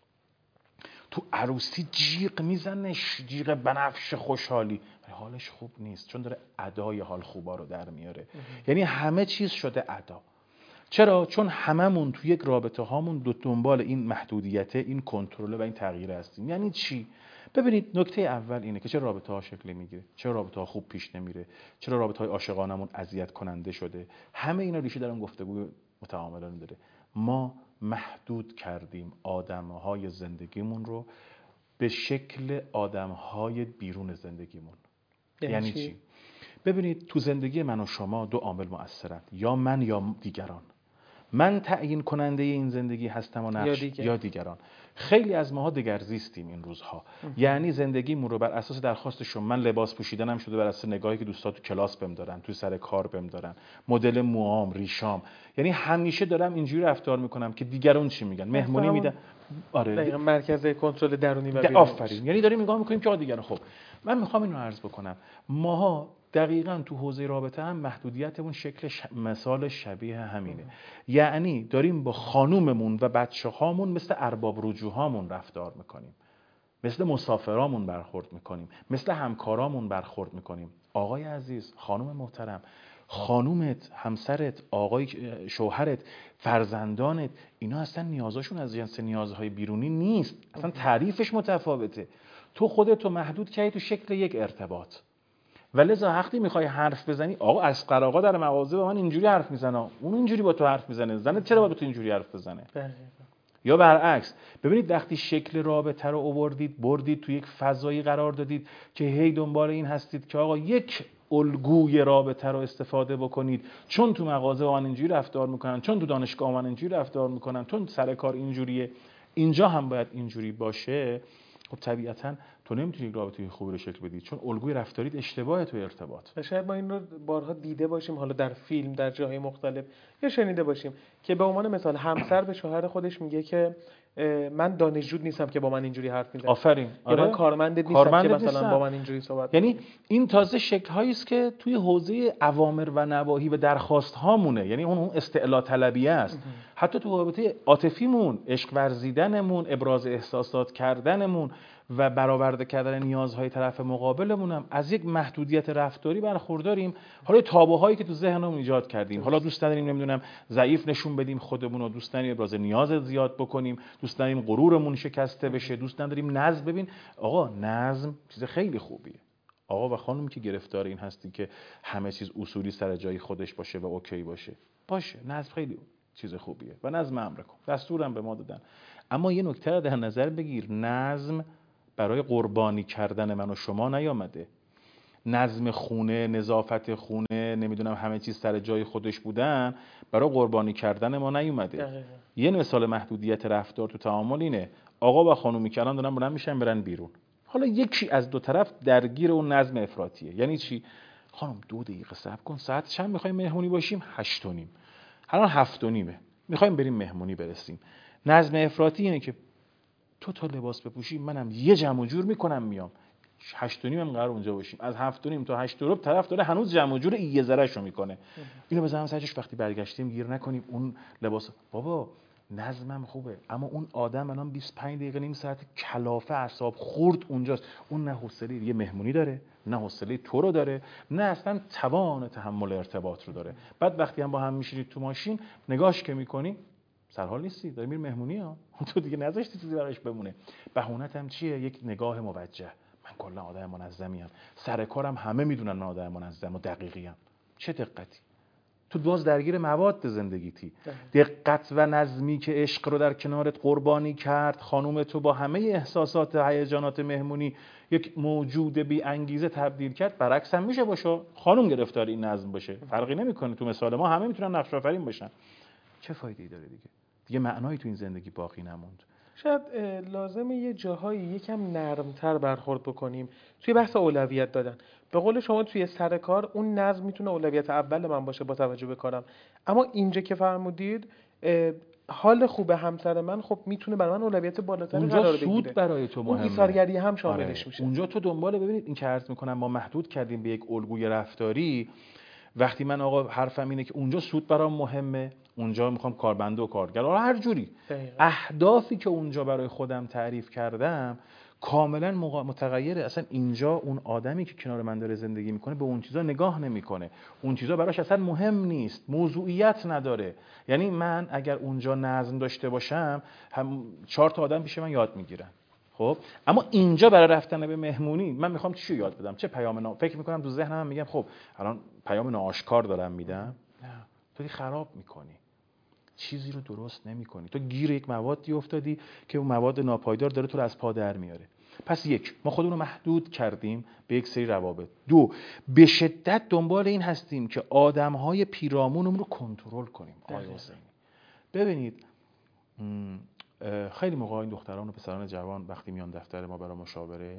تو عروسی جیغ میزنه، جیغ بنفش خوشحالی، ولی حالش خوب نیست چون داره ادای حال خوبا رو در میاره. یعنی همه چیز شده ادا. چرا؟ چون هممون تو یک رابطه هامون دنبال این محدودیت، این کنترل و این تغییر هستیم. یعنی چی؟ ببینید نکته اول اینه که چرا رابطه ها شکل میگیره، چرا رابطه ها خوب پیش نمیره، چرا رابطه های عاشقانمون اذیت کننده شده. همه اینا ریشه در اون گفتگو متعاملانه داره. ما محدود کردیم آدمهای زندگیمون رو به شکل آدمهای بیرون زندگیمون. یعنی چی؟ ببینید تو زندگی من و شما 2 عامل مؤثرند، یا من یا دیگران. من تعیین کننده این زندگی هستم و نقش یا دیگران. خیلی از ماها دگرزیستیم این روزها. یعنی زندگیمون رو بر اساس درخواست شما، من لباس پوشیدنم شده بر اساس نگاهی که دوستا تو کلاس بهم دارن، تو سر کار بهم دارن، مدل موام، ریشام. یعنی همیشه دارم اینجوری رفتار میکنم که دیگران چی میگن، مهمونی میدن. آره دقیقاً مرکز کنترل درونی و بیرونی. آفرین. یعنی داریم نگاه میکنیم که دیگران. خب من میخوام اینو عرض بکنم، ماها دقیقاً تو حوزه رابطه هم محدودیتمون شکل مثال شبیه همینه. یعنی داریم با خانوممون و بچه‌هامون مثل ارباب رجوع‌هامون رفتار میکنیم، مثل مسافرامون برخورد میکنیم، مثل همکارامون برخورد میکنیم. آقای عزیز، خانم محترم، خانومت، همسرت، آقای شوهرت، فرزندانت، اینا اصلا نیازاشون از جنس نیازهای بیرونی نیست، اصلا تعریفش متفاوته. تو خودتو محدود کردی تو شکل یک ارتباط و لذا وقتی میخوای حرف بزنی، آقا اصغر آقا در مغازه با من اینجوری حرف میزنه، اون اینجوری با تو حرف میزنه، زنت چرا با تو اینجوری حرف بزنه؟ یا برعکس. ببینید وقتی شکل رابطه رو آوردید، بردید تو یک فضایی قرار دادید که هی دنبال این هستید که آقا یک الگوی رابطه رو استفاده بکنید، چون تو مغازه با من اینجوری رفتار میکنن، چون تو دانشگاه من اینجوری رفتار میکنن، چون سر کار اینجوریه، اینجا هم باید اینجوری باشه. خب طبیعتاً تو نمیتونی یک رابطه خوبی رو شکل بدی، چون الگوی رفتاریت اشتباهه تو ارتباط. و شاید ما این رو بارها دیده باشیم، حالا در فیلم، در جاهای مختلف، یا شنیده باشیم که به عنوان مثال همسر به شوهر خودش میگه که من دانشجو نیستم که با من اینجوری حرف میزنی. آفرین. آره. من کارمند نیستم که مثلا با من اینجوری صحبت. یعنی این تازه شکل‌هایی است که توی حوزه اوامر و نواهی و درخواست هامونه، یعنی اون استعلا طلبیه است. حتی تو رابطه عاطفیمون، عشق ورزیدنمون، ابراز احساسات کردنمون و برآورده کردن نیازهای طرف مقابلمون هم از یک محدودیت رفتاری برخورداریم. حالا تابوهایی که تو ذهنمون ایجاد کردیم، حالا دوست نداریم نمیدونم ضعیف نشون بدیم خودمون رو، دوست نداریم ابراز نیاز زیاد بکنیم، دوست نداریم غرورمون شکسته بشه، دوست نداریم نظم. ببین آقا، نظم چیز خیلی خوبیه. آقا و خانومی که گرفتار این هستی که همه چیز اصولی سر جای خودش باشه و اوکی باشه، نظم خیلی چیز خوبیه و نظم امر کن، دستورم به ما دادن. اما یه نکته رو در نظر بگیر، نظم برای قربانی کردن من و شما نیامده. نظم خونه، نظافت خونه، نمیدونم همه چیز سر جای خودش بودن برای قربانی کردن ما نیومده. یه مثال محدودیت رفتار تو تعامل اینه، آقا و خانومی که الان دارن بلند میشن برن بیرون، حالا یکی از دو طرف درگیر اون نظم افراطیه. یعنی چی؟ خانم 2 دقیقه صبر کن، ساعت چند میخوایم مهمونی باشیم؟ 8:30. الان 7:30 میخوایم بریم مهمونی برسیم. نظم افراطی اینه که تو تا لباس بپوشی منم یه جمع و جور میکنم میام. 8:30 هم قرار اونجا باشیم، از 7:30 تا 8:15 طرف داره هنوز جمع و جور یه ذرهشو میکنه. اینو بزنم سرش، وقتی برگشتیم گیر نکنیم اون لباس. بابا نظمم خوبه، اما اون آدم الان 25 دقیقه نیم ساعت کلافه اعصاب خورد اونجاست. اون نه حوصله یه مهمونی داره، نه حوصله تو رو داره، نه اصلا توان تحمل ارتباط رو داره. بعد وقتی هم با هم میشینید تو ماشین نگاش که میکنی سرحال نیستی، داری میری مهمونی ها، تو دیگه نذاشتی چیزی براش بمونه. بهونت هم چیه؟ یک نگاه موجه. من کلا آدم منظمی ام، سر کارم همه میدونن من آدم منظم و دقیقی ام. چه دقتی؟ تو باز درگیر مواد زندگیتی. دقت و نظمی که عشق رو در کنارت قربانی کرد، خانوم تو با همه احساسات هیجانات مهمونی یک موجود بی انگیزه تبدیل کرد. برعکس هم میشه باشه، خانوم گرفتار این نظم باشه، فرقی نمیکنه. تو مثال ما همه میتونن نقش آفرین باشن. چه فایده‌ای داره دیگه معنایی تو این زندگی باقی نموند. شاید لازمه یه جاهایی یکم نرمتر برخورد بکنیم توی بحث اولویت دادن. به قول شما توی سر کار اون نظم میتونه اولویت اول من باشه با توجه به کارم، اما اینجا که فرمودید حال خوب همسر من خب میتونه برای من اولویت بالاتری قرار بگیره. اونجا سود برای تو مهمه، اون ایثارگری هم شاملش میشه. اونجا تو دنبال، ببینید این که عرض میکنم ما محدود کردیم به یک الگوی رفتاری. وقتی من آقا حرفم اینه که اونجا سود برام مهمه، اونجا میخوام کاربنده و کارگر هر جوری اهدافی که اونجا برای خودم تعریف کردم کاملا متغیره. اصلا اینجا اون آدمی که کنار من داره زندگی میکنه به اون چیزا نگاه نمیکنه، اون چیزا براش اصلا مهم نیست، موضوعیت نداره. یعنی من اگر اونجا نظم داشته باشم هم 4 تا آدم پیش من یاد میگیرن. خب اما اینجا برای رفتن به مهمونی من میخوام چی یاد بدم؟ چه پیام فکر میکنم تو ذهنم میگم خب الان پیام ناآشکار دارم میدم. نه، تو خراب میکنی، چیزی رو درست نمیکنی، تو گیر یک موادی افتادی که اون مواد ناپایدار داره تو رو از پا در میاره. پس 1 ما خودمون رو محدود کردیم به یک سری روابط. 2 به شدت دنبال این هستیم که آدمهای پیرامونمون رو کنترل کنیم. آقای حسینی ببینید خیلی موقع این دختران و پسران جوان وقتی میان دفتر ما برای مشاوره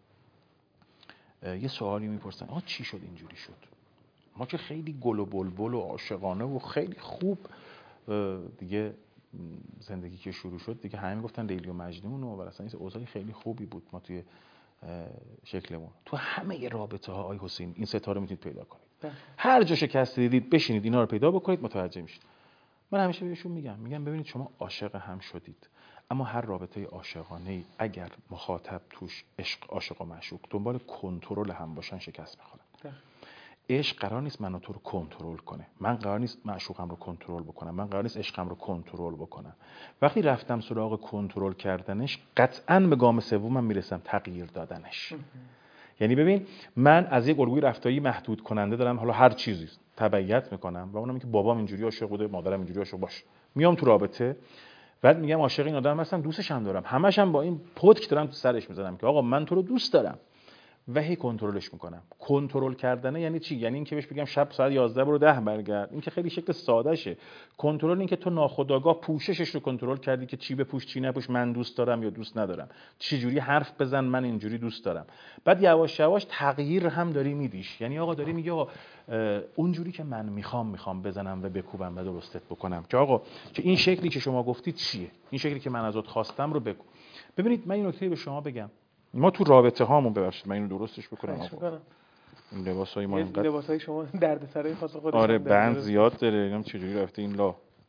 یه سوالی میپرسن آقا چی شد اینجوری شد؟ ما که خیلی گل و بلبل و عاشقانه و خیلی خوب دیگه زندگی که شروع شد دیگه همه میگفتن لیلی و مجنون و اصلا این اوضاع خیلی خوبی بود ما توی شکلمون. تو همه رابطه ها آقای حسین این ستاره میتونید پیدا کنید. هر جا شکست دیدید بشینید اینا رو پیدا بکنید متوجه میشید. من همیشه بهشون میگم ببینید شما عاشق هم شدید، اما هر رابطه عاشقانه‌ای اگر مخاطب توش عاشق و معشوق دنبال کنترل هم باشن شکست میخورن. عشق قرار نیست منو تو رو کنترل کنه، من قرار نیست معشوقم رو کنترل بکنم، من قرار نیست عشقم رو کنترل بکنم. وقتی رفتم سراغ کنترل کردنش قطعاً به گام سومم میرسم تغییر دادنش. یعنی ببین من از یک الگوی رفتاری محدود کننده دارم، حالا هر چیزی تبعیت میکنم و اونم اینکه بابام اینجوری عاشق بوده، مادرم اینجوری عاشق باشه، میام تو رابطه بعد میگم عاشق این آدم هستم، دوستش هم دارم، همش هم با این پتک دارم تو سرش میزنم که آقا من تو رو دوست دارم و هی کنترلش میکنم. کنترل کردنه یعنی چی؟ یعنی اینکه بهش بگم شب ساعت 11 برو 10 برگرد. این که خیلی شکل ساده شه. کنترل این که تو ناخودآگاه پوششش رو کنترل کردی که چی بپوش چی نپوش، من دوست دارم یا دوست ندارم، چه جوری حرف بزن من اینجوری دوست دارم. بعد یواش یواش تغییر هم داری میدیش. یعنی آقا داری میگه آقا اونجوری که من میخوام بزنم و بکوبم و درستت بکنم که آقا که این شکلی که شما گفتید چیه؟ این شکلی که من ازت خواستم رو بگو. ببینید من این نکته به شما بگم، ما تو رابطه هامون ببخشید من اینو درستش بکنم. این لباسای ما اینقدر لباسای شما دردسرای خاص خودش آره بند زیاد داره، اینم چجوری رفته این لا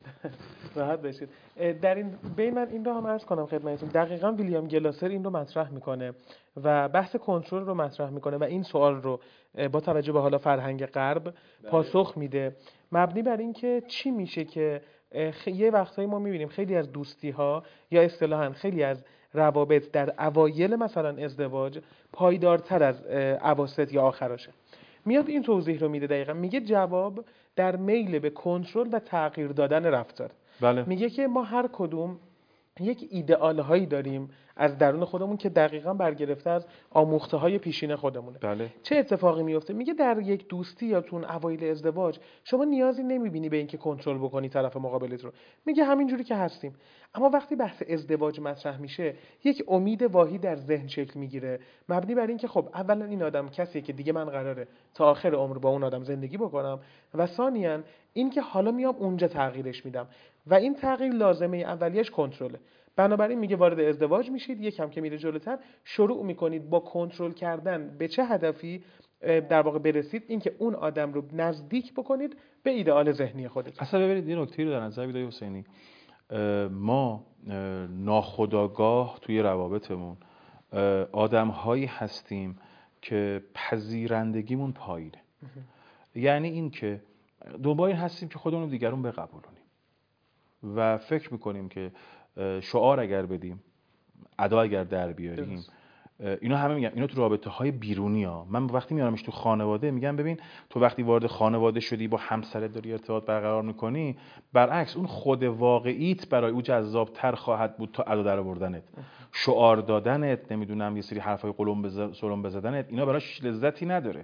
راحت بشید. در این بین من این رو هم عرض کنم خدمتتون، دقیقاً ویلیام گلاسر این رو مطرح میکنه و بحث کنترل رو مطرح میکنه و این سوال رو با توجه به حالا فرهنگ غرب پاسخ میده، مبنی بر این که چی میشه که یه وقتایی ما میبینیم خیلی از دوستی ها یا اصطلاحاً خیلی از روابط در اوایل مثلا ازدواج پایدارتر از اواسط یا آخراشه. میاد این توضیح رو میده دقیقاً، میگه جواب در میل به کنترل و تغییر دادن رفتار. بله. میگه که ما هر کدوم یک ایدئال هایی داریم از درون خودمون که دقیقاً برگرفته از آموخته های پیشین خودمونه. بله. چه اتفاقی میفته؟ میگه در یک دوستی یا تون اوایل ازدواج شما نیازی نمیبینی به اینکه کنترل بکنی طرف مقابلت رو، میگه همینجوری که هستیم. اما وقتی بحث ازدواج مطرح میشه یک امید واهی در ذهن شکل میگیره، مبنی بر این که خب اولا این آدم کسیه که دیگه من قراره تا آخر عمر با اون آدم زندگی بکنم و ثانیاً این که حالا میام اونجا تغییرش میدم و این تغییر لازمه اولیش کنترله. بنابراین میگه وارد ازدواج میشید، یکم که میره جلوتر شروع میکنید با کنترل کردن به چه هدفی در واقع برسید، اینکه اون آدم رو نزدیک بکنید به ایدئال ذهنی خودتون. اصلا ببینید این نکته رو در نظر بگیرید حسینی، ما ناخودآگاه توی روابطمون آدم‌هایی هستیم که پذیرندگیمون پایینه. یعنی این که دنبال این هستیم که خودمون رو دیگرون بقبولونیم و فکر میکنیم که شعار اگر بدیم، ادا اگر در بیاریم، اینا همه میگم اینا تو رابطه‌های بیرونی ها. من وقتی میارمش تو خانواده میگم ببین تو وقتی وارد خانواده شدی با همسرت داری ارتباط برقرار میکنی، برعکس اون خود واقعیت برای او جذاب‌تر خواهد بود تا ادا در آوردنت، شعار دادنت، نمیدونم یه سری حرفای سلم بزدنت، اینا براش لذتی نداره.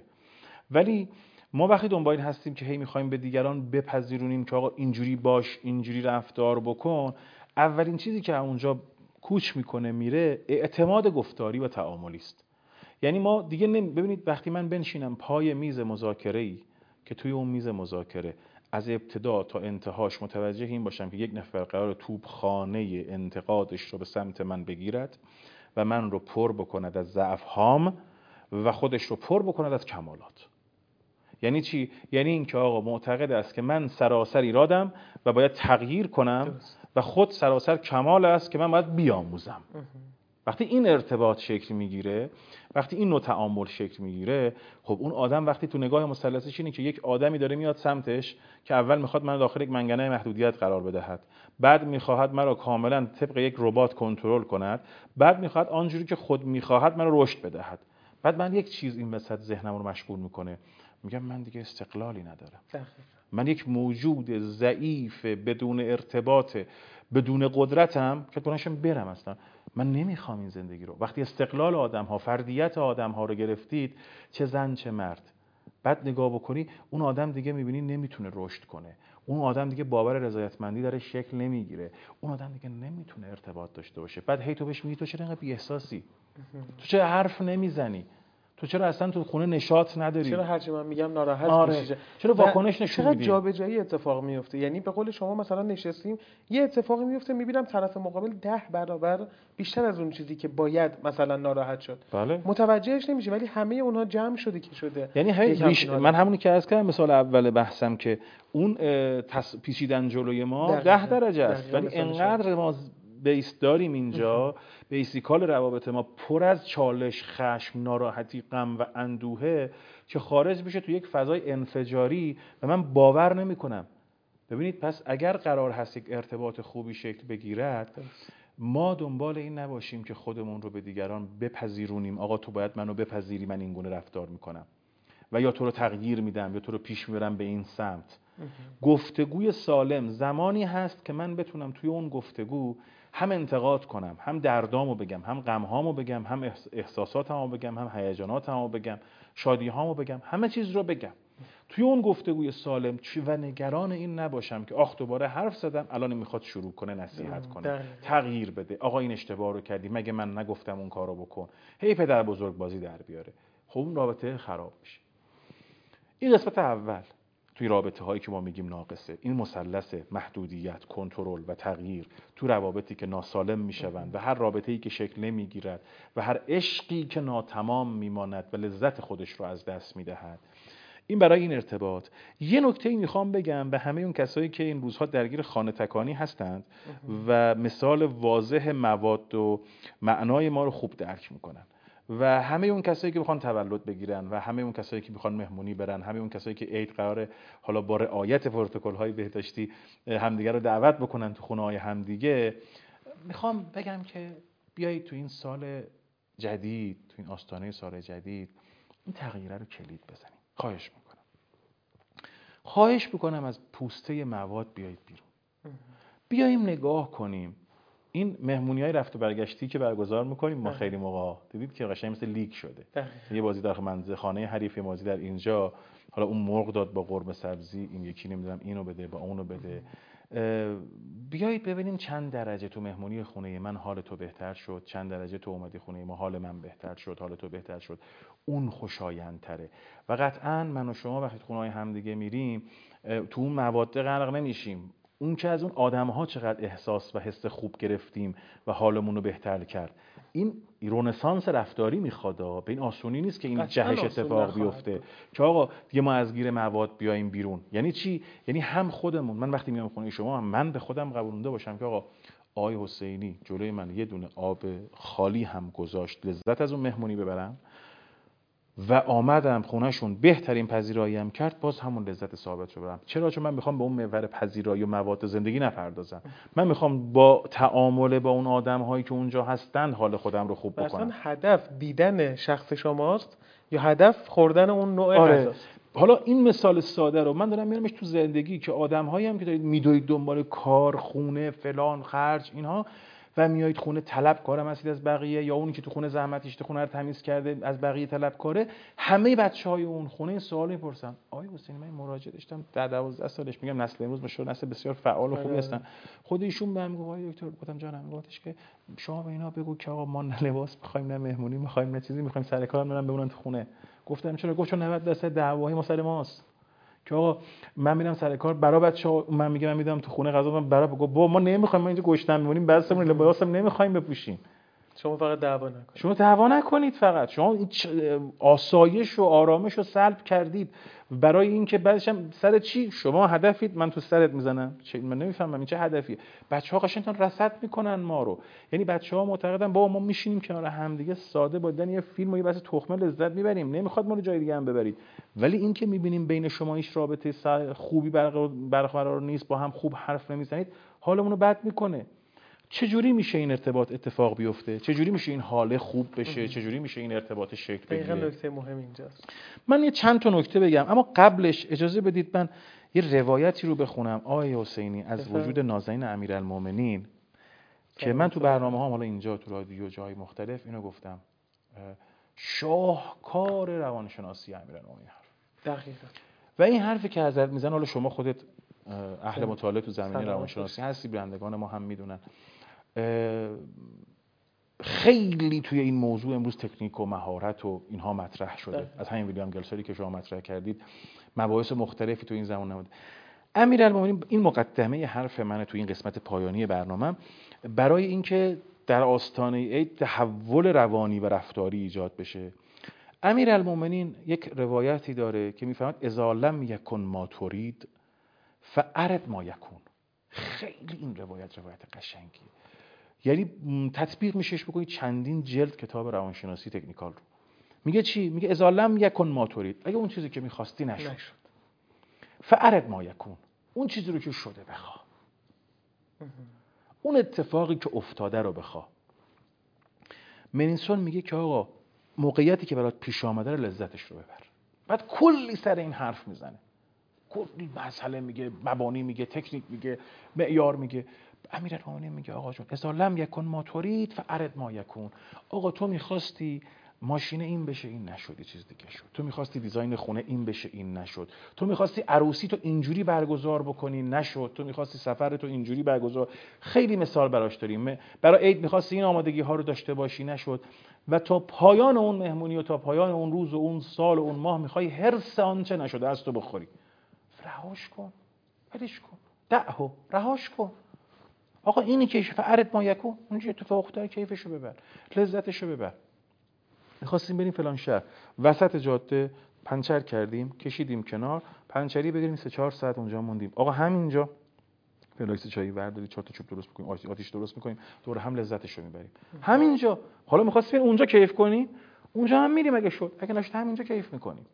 ولی ما وقتی دنبال این هستیم که هی میخوایم به دیگران بپذیرونیم که آقا اینجوری باش، اینجوری رفتار بکن، اولین چیزی که اونجا کوچ میکنه میره اعتماد گفتاری و تعاملی است. یعنی ما دیگه ببینید وقتی من بنشینم پای میز مذاکره‌ای که توی اون میز مذاکره از ابتدا تا انتهاش متوجه این باشم که یک نفر قرار توپخانه انتقادش رو به سمت من بگیرد و من رو پر بکند از ضعف‌هام و خودش رو پر بکند از کمالات. یعنی چی؟ یعنی این که آقا معتقد است که من سراسر ایرادم و باید تغییر کنم و خود سراسر کمال است که من باید بیاموزم. وقتی این ارتباط شکل میگیره، وقتی این نوع تعامل شکل میگیره، خب اون آدم وقتی تو نگاه مثلثش اینه که یک آدمی داره میاد سمتش که اول میخواد من داخل یک منگنه محدودیت قرار بدهد، بعد میخواهد مرا کاملا طبق یک ربات کنترل کند، بعد میخواهد آنجوری که خود میخواهد مرا رشد بدهد. بعد من یک چیز این وسط ذهنم رو مشغول میکنه، میگم من دیگه استقلالی ندارم. من یک موجود ضعیف بدون ارتباط، بدون قدرتم که بلنشم برم. اصلا من نمیخوام این زندگی رو. وقتی استقلال آدم ها، فردیت آدم ها رو گرفتید، چه زن چه مرد، بعد نگاه بکنی اون آدم دیگه میبینی نمیتونه رشد کنه، اون آدم دیگه باور رضایتمندی داره شکل نمیگیره، اون آدم دیگه نمیتونه ارتباط داشته باشه. بعد هی تو بهش میگی تو چرا اینقدر بی احساسی، تو چرا حرف نمیزنی، تو چرا اصلا تو خونه نشاط نداری، چرا هرچی من میگم ناراحت میشی، چرا واکنش نشون میدی. چقدر جابجایی اتفاق میفته. یعنی به قول شما مثلا نشستیم یه اتفاقی میفته میبینم طرف مقابل 10 برابر بیشتر از اون چیزی که باید مثلا ناراحت شد. بله. متوجهش نمیشه ولی همه اونها جمع شده که شده. یعنی من همونی که عرض کردم مثال اول بحثم که اون پیچیدن جلوی ما 10 درجه است، ولی انقدر ما بیس داریم اینجا، بیسیکال روابط ما پر از چالش، خشم، ناراحتی، غم و اندوهه که خارج بشه تو یک فضای انفجاری و من باور نمی کنم. ببینید پس اگر قرار هست یک ارتباط خوبی شکل بگیرد، ما دنبال این نباشیم که خودمون رو به دیگران بپذیرونیم، آقا تو باید منو بپذیری، من این گونه رفتار میکنم و یا تو رو تغییر میدم یا تو رو پیش میبرم به این سمت. گفتگوی سالم زمانی هست که من بتونم توی اون گفتگو هم انتقاد کنم، هم دردامو بگم، هم غمهامو بگم، هم احساساتمو بگم، هم هیجاناتمو بگم، شادیهامو بگم، همه چیز رو بگم توی اون گفتگوی سالم و نگران این نباشم که آخ دوباره حرف زدم الان میخواد شروع کنه نصیحت کنه، تغییر بده، آقا این اشتباه رو کردی، مگه من نگفتم اون کارو بکن، هی پدر بزرگ بازی در بیاره. خب اون رابطه خراب میشه. این قسمت اول توی رابطه هایی که ما میگیم ناقصه، این مثلث محدودیت، کنترل و تغییر تو روابطی که ناسالم میشوند و هر رابطه‌ای که شکل نمیگیرد و هر عشقی که ناتمام میماند و لذت خودش رو از دست میدهد، این برای این ارتباط. یه نکته میخوام بگم به همه اون کسایی که این روزها درگیر خانه تکانی هستند و مثال واضح مواد و معنای ما رو خوب درک میکنن و همه اون کسایی که میخوان تولد بگیرن و همه اون کسایی که میخوان مهمونی برن، همه اون کسایی که عید قراره حالا با رعایت پروتکل‌های بهداشتی همدیگه رو دعوت بکنن تو خونه‌های همدیگه، میخوام بگم که بیایید تو این سال جدید، تو این آستانه سال جدید این تغییره رو کلید بزنیم. خواهش میکنم از پوسته مواد بیایید بیرون. بیاییم نگاه کنیم این مهمونی‌های رفت و برگشتی که برگزار میکنیم ما خیلی موقع دیدید که قشنگ مثل لیگ شده. یه بازی در منزل خانه حریف، یه بازی در اینجا، حالا اون مرغ داد با قرمه سبزی، این یکی نمیدونم اینو بده با اونو بده. بیایید ببینیم چند درجه تو مهمونی خونه من حال تو بهتر شد، چند درجه تو اومدی خونه ما حال من بهتر شد، حال تو بهتر شد. اون خوشایندتره. و قطعاً من و شما وقتی خونه‌های همدیگه میریم تو اون مواد غرق نمیشیم. اون که از اون آدم‌ها چقدر احساس و حس خوب گرفتیم و حالمون رو بهتر کرد. این رنسانس رفتاری میخواد، به این آسونی نیست که این جهش اتفاق بیفته که آقا دیگه ما از گیر مواد بیایم بیرون. یعنی چی؟ یعنی هم خودمون، من وقتی میام خونه شما من به خودم قبولونده باشم که آقا آقای حسینی جلوی من یه دونه آب خالی هم گذاشت لذت از اون مهمونی ببرم و آمدم خونهشون بهترین پذیرایی هم کرد، باز همون لذت ثابت رو برم. چرا؟ چون من میخوام به اون محور پذیرایی و مواد زندگی نپردازم. من میخوام با تعامل با اون آدم هایی که اونجا هستن حال خودم رو خوب بکنم. مثلا هدف دیدن شخص شماست یا هدف خوردن اون نوع غذاست؟ حالا این مثال ساده رو من دارم میارمش تو زندگی که آدم هایی هم که دارید میدوید دنبال کار، خونه، فلان، خرج اینها و میایید خونه طلبکارم هستید از بقیه، یا اونی که تو خونه زحمت کشیده خونه رو تمیز کرده از بقیه طلبکاره، همه بچهای اون خونه این سوال میپرسن آقای حسینی من مراجعه داشتم 12 سالش، میگم نسل امروز مشهور نسل بسیار فعال و خوبی هستن. خود ایشون بهم گفت آقای دکتر گفتم جانم، گفتش که شما به اینا بگو که آقا ما نه لباس می‌خوایم نه مهمونی می‌خوایم نه چیزی می‌خوایم، سر کارم برن بمونن تو خونه. گفتم چرا؟ گفت چون 90% دعوای ما سر ماست که آقا من میرم سر کار برای بچه‌ها، من میگم من میدم تو خونه غذا، من برای بابا ما نمیخوایم، ما اینجا گشتن میمونیم، بسمون لباسم نمیخوایم بپوشیم. شما فقط دعوا نکنید. شما دعوا نکنید، فقط شما آسایش و آرامش رو سلب کردید برای اینکه بعدش هم سر چی شما هدفید من تو سرت میزنم. من نمیفهمم این چه هدفیه. بچه‌ها قشنگ رصد میکنن ما رو. یعنی بچه‌ها معتقدن بابا ما میشینیم کنار هم دیگه ساده با دیدن یه فیلم و یه بس تخمه لذت میبریم، نمیخواد ما رو جای دیگه هم ببرید. ولی این که میبینیم بین شما هیچ رابطه خوبی برقرار نیست، با هم خوب حرف نمیزنید، حالمون رو بد میکنه. چجوری میشه این ارتباط اتفاق بیفته؟ چجوری میشه این حاله خوب بشه؟ چجوری میشه این ارتباط شکل بگیره؟ دقیقاً نکته مهم اینجاست. من یه چند تا نکته بگم، اما قبلش اجازه بدید من یه روایتی رو بخونم آقای حسینی از وجود نازنین امیرالمومنین که من تو برنامه‌هام حالا اینجا تو رادیو جای مختلف اینو گفتم. شاهکار روانشناسی امیرالمومنین حرف. دقیقاً. و این حرفی که حضرت میزنه، حالا شما خودت اهل مطالعه تو زمینه روانشناسی هستی، برندگان ما هم میدونن، خیلی توی این موضوع امروز تکنیک و مهارت و اینها مطرح شده. از همین ویلیام گلسری که شما مطرح کردید مباحث مختلفی تو این زمان نموده. امیرالمومنین، این مقدمه حرف منه تو این قسمت پایانی برنامه، برای اینکه در آستانه عید تحول روانی و رفتاری ایجاد بشه. امیرالمومنین یک روایتی داره که میفهمد اذا لم یکن ما ترید فارد ما یکون. خیلی این روایت قشنگی، یعنی تطبیق میشهش بکنید چندین جلد کتاب روانشناسی تکنیکال رو. میگه چی؟ میگه اذا لم یکن ما ترید، اگه اون چیزی که میخواستی نشد فارد ما یکون، اون چیزی رو که شده بخوا، اون اتفاقی که افتاده رو بخوا. منینسون میگه که آقا موقعیتی که برات پیش آمده رو لذتش رو ببر. بعد کلی سر این حرف میزنه، کلی مسئله میگه، مبانی میگه، تکنیک میگه، معیار میگه. امیرالمومنین میگه آقا جون اذا لم یکن ما ترید فارد ما یکون. آقا تو میخواستی ماشین این بشه این نشد، یه چیز دیگه شد. تو میخواستی دیزاین خونه این بشه این نشد. تو میخواستی عروسی تو اینجوری برگزار بکنی نشد. تو میخواستی سفر تو اینجوری برگزار، خیلی مثال براش داریم. برای عید میخواستی این آمادگی ها رو داشته باشی نشد. و تا پایان اون مهمونی و تا پایان اون روز و اون سال و اون ماه میخوای هرس آنچه نشده از تو بخوری. رهاش کن، ولش کن، دعهو رهاش کن. آقا اینی که فارد ما یکون، اونجا اتفاق افتاد کیفشو ببر، لذتشو ببر. می‌خواستیم بریم فلان شهر، وسط جاده پنچر کردیم، کشیدیم کنار، پنچری بگیریم 3-4 ساعت اونجا موندیم. آقا همینجا فلاکس چایی بردارید، 4 تا چوب درست می‌کنیم، آتیش درست می‌کنیم، دور هم لذتش رو می‌بریم. همینجا. حالا می‌خواستین اونجا کیف کنی، اونجا هم میریم اگه شد. اگه نشد همینجا کیف می‌کنیم.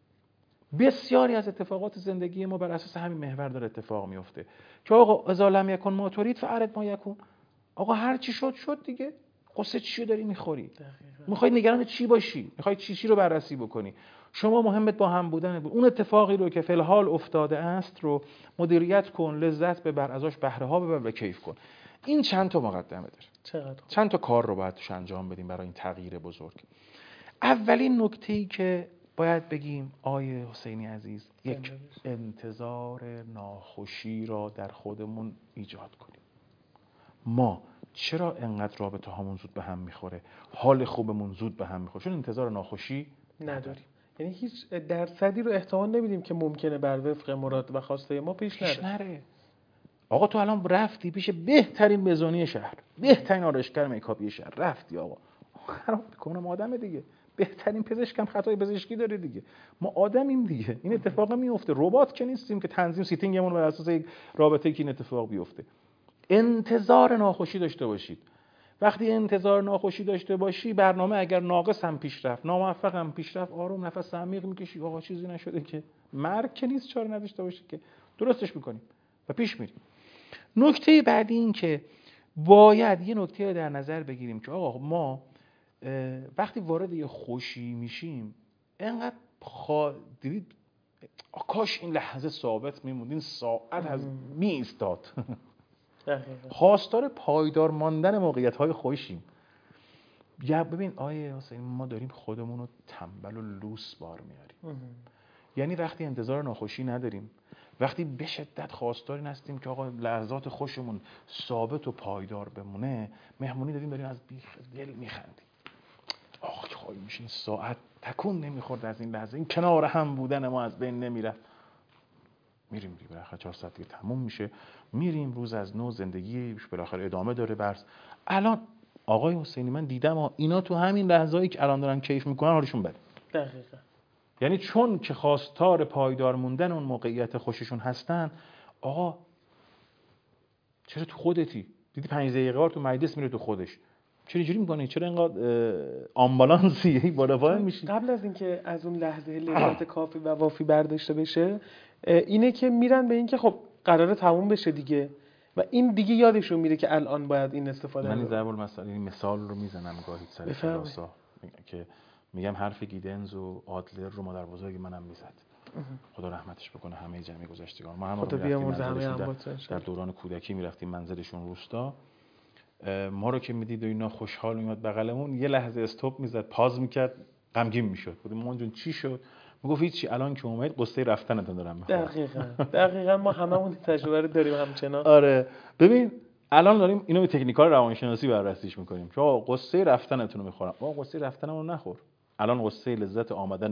بسیاری از اتفاقات زندگی ما بر اساس همین محور داره اتفاق میفته که آقا اذا لم یکن ما ترید فأرد ما یکون. آقا هر چی شد دیگه. قصه چی داری میخوری؟ میخوای نگران چی باشی؟ میخوای چی رو بررسی بکنی؟ شما مهمت با هم بودن بود. اون اتفاقی رو که فی الحال افتاده است رو مدیریت کن، لذت ببر، ازش بهره ها ببر و کیف کن. این چند تا مقدمه داره. چند تا کار رو باید توش انجام بدیم برای این تغییر بزرگ. اولین نکته‌ای که باید بگیم آیه حسینی عزیز، یک انتظار ناخوشی را در خودمون ایجاد کنیم. ما چرا انقدر رابطه هامون زود به هم میخوره، حال خوبمون زود به هم میخوره؟ چون انتظار ناخوشی نداریم. یعنی هیچ درصدی رو احتمال نمیدیم که ممکنه بر وفق مراد و خواسته ما پیش نره. آقا تو الان رفتی پیش بهترین مزونی شهر، بهترین آرایشگر میکاپی شهر، رفتی آقا خراب میکنم آدم دیگه، بهترین پزشکم خطای پزشکی داره دیگه، ما آدمیم دیگه، این اتفاق میفته، ربات که نیستیم که تنظیم سیتینگمون بر اساس یک رابطه‌ای که این اتفاق بیفته. انتظار ناخوشی داشته باشید. وقتی انتظار ناخوشی داشته باشی، برنامه اگر ناقص هم پیش رفت، ناموفق هم پیش رفت، آروم نفس عمیق میکشی، آقا چیزی نشده که، مرگ که نیست، چاره نداشته باشی که، درستش میکنیم و پیش میریم. نکته بعدی این که باید یه نکته در نظر بگیریم که آقا ما وقتی وارد یه خوشی میشیم انقدر دیدید کاش این لحظه ثابت میموند، این ساعت از می ایستاد. خواستار پایدار ماندن موقعیت‌های خوشیم. یا ببین آیه حسین، ما داریم خودمون رو تنبل و لوس بار میاریم. یعنی وقتی انتظار ناخوشی نداریم، وقتی به شدت خواستار هستیم که آقا لحظات خوشمون ثابت و پایدار بمونه، مهمونی داریم از بیخ دل میخندیم. آخ خواهی میشه این ساعت تکون نمیخورد از این لحظه، این کنار هم بودن ما از بین نمیره. میریم دیگه، بالاخره 4 ساعت دیگه تموم میشه، میریم روز از نو، زندگی بالاخره ادامه داره. برس الان آقای حسینی من دیدم اینا تو همین لحظه‌ای که الان دارن کیف میکنن حالشون بده. دقیقاً. یعنی چون که خواستار پایدار موندن اون موقعیت خوششون هستن، آقا چرا تو خودتی؟ دیدی 5 دقیقه تو مجلس میره تو خودش، چرا اینجوری میکنی؟ چرا اینقدر آمبالانسی بالا پایین میشی؟ قبل از اینکه از اون لحظه لذت کافی و وافی برداشته بشه، اینه که میرن به این که خب قراره تموم بشه دیگه، و این دیگه یادشون میره که الان باید این استفاده من این ضرب المثل، این مثال رو میزنم گاهی سر کلاسا که میگم حرف گیدنز و آدلر رو مادر بزرگ منم میزد، خدا رحمتش بکنه همه جمعی گذشتگان. ما هم در دوران کودکی میرفتیم منزلشون روستا، ما رو که میدید و اینا خوشحال میاد بغلمون، یه لحظه استاپ میزد، پاز میکرد، غمگین میشد. گفتم مامان جون چی شد؟ میگفت هیچی، الان که اومد قصه رفتنتون دارم میخورم. دقیقاً ما هممون تجربه رو داریم همچنان. آره ببین الان داریم اینو به تکنیکال روانشناسی بررسیش میکنیم که قصه رفتنتون رو میخورم. آقا قصه رفتنمون رو نخور، الان قصه لذت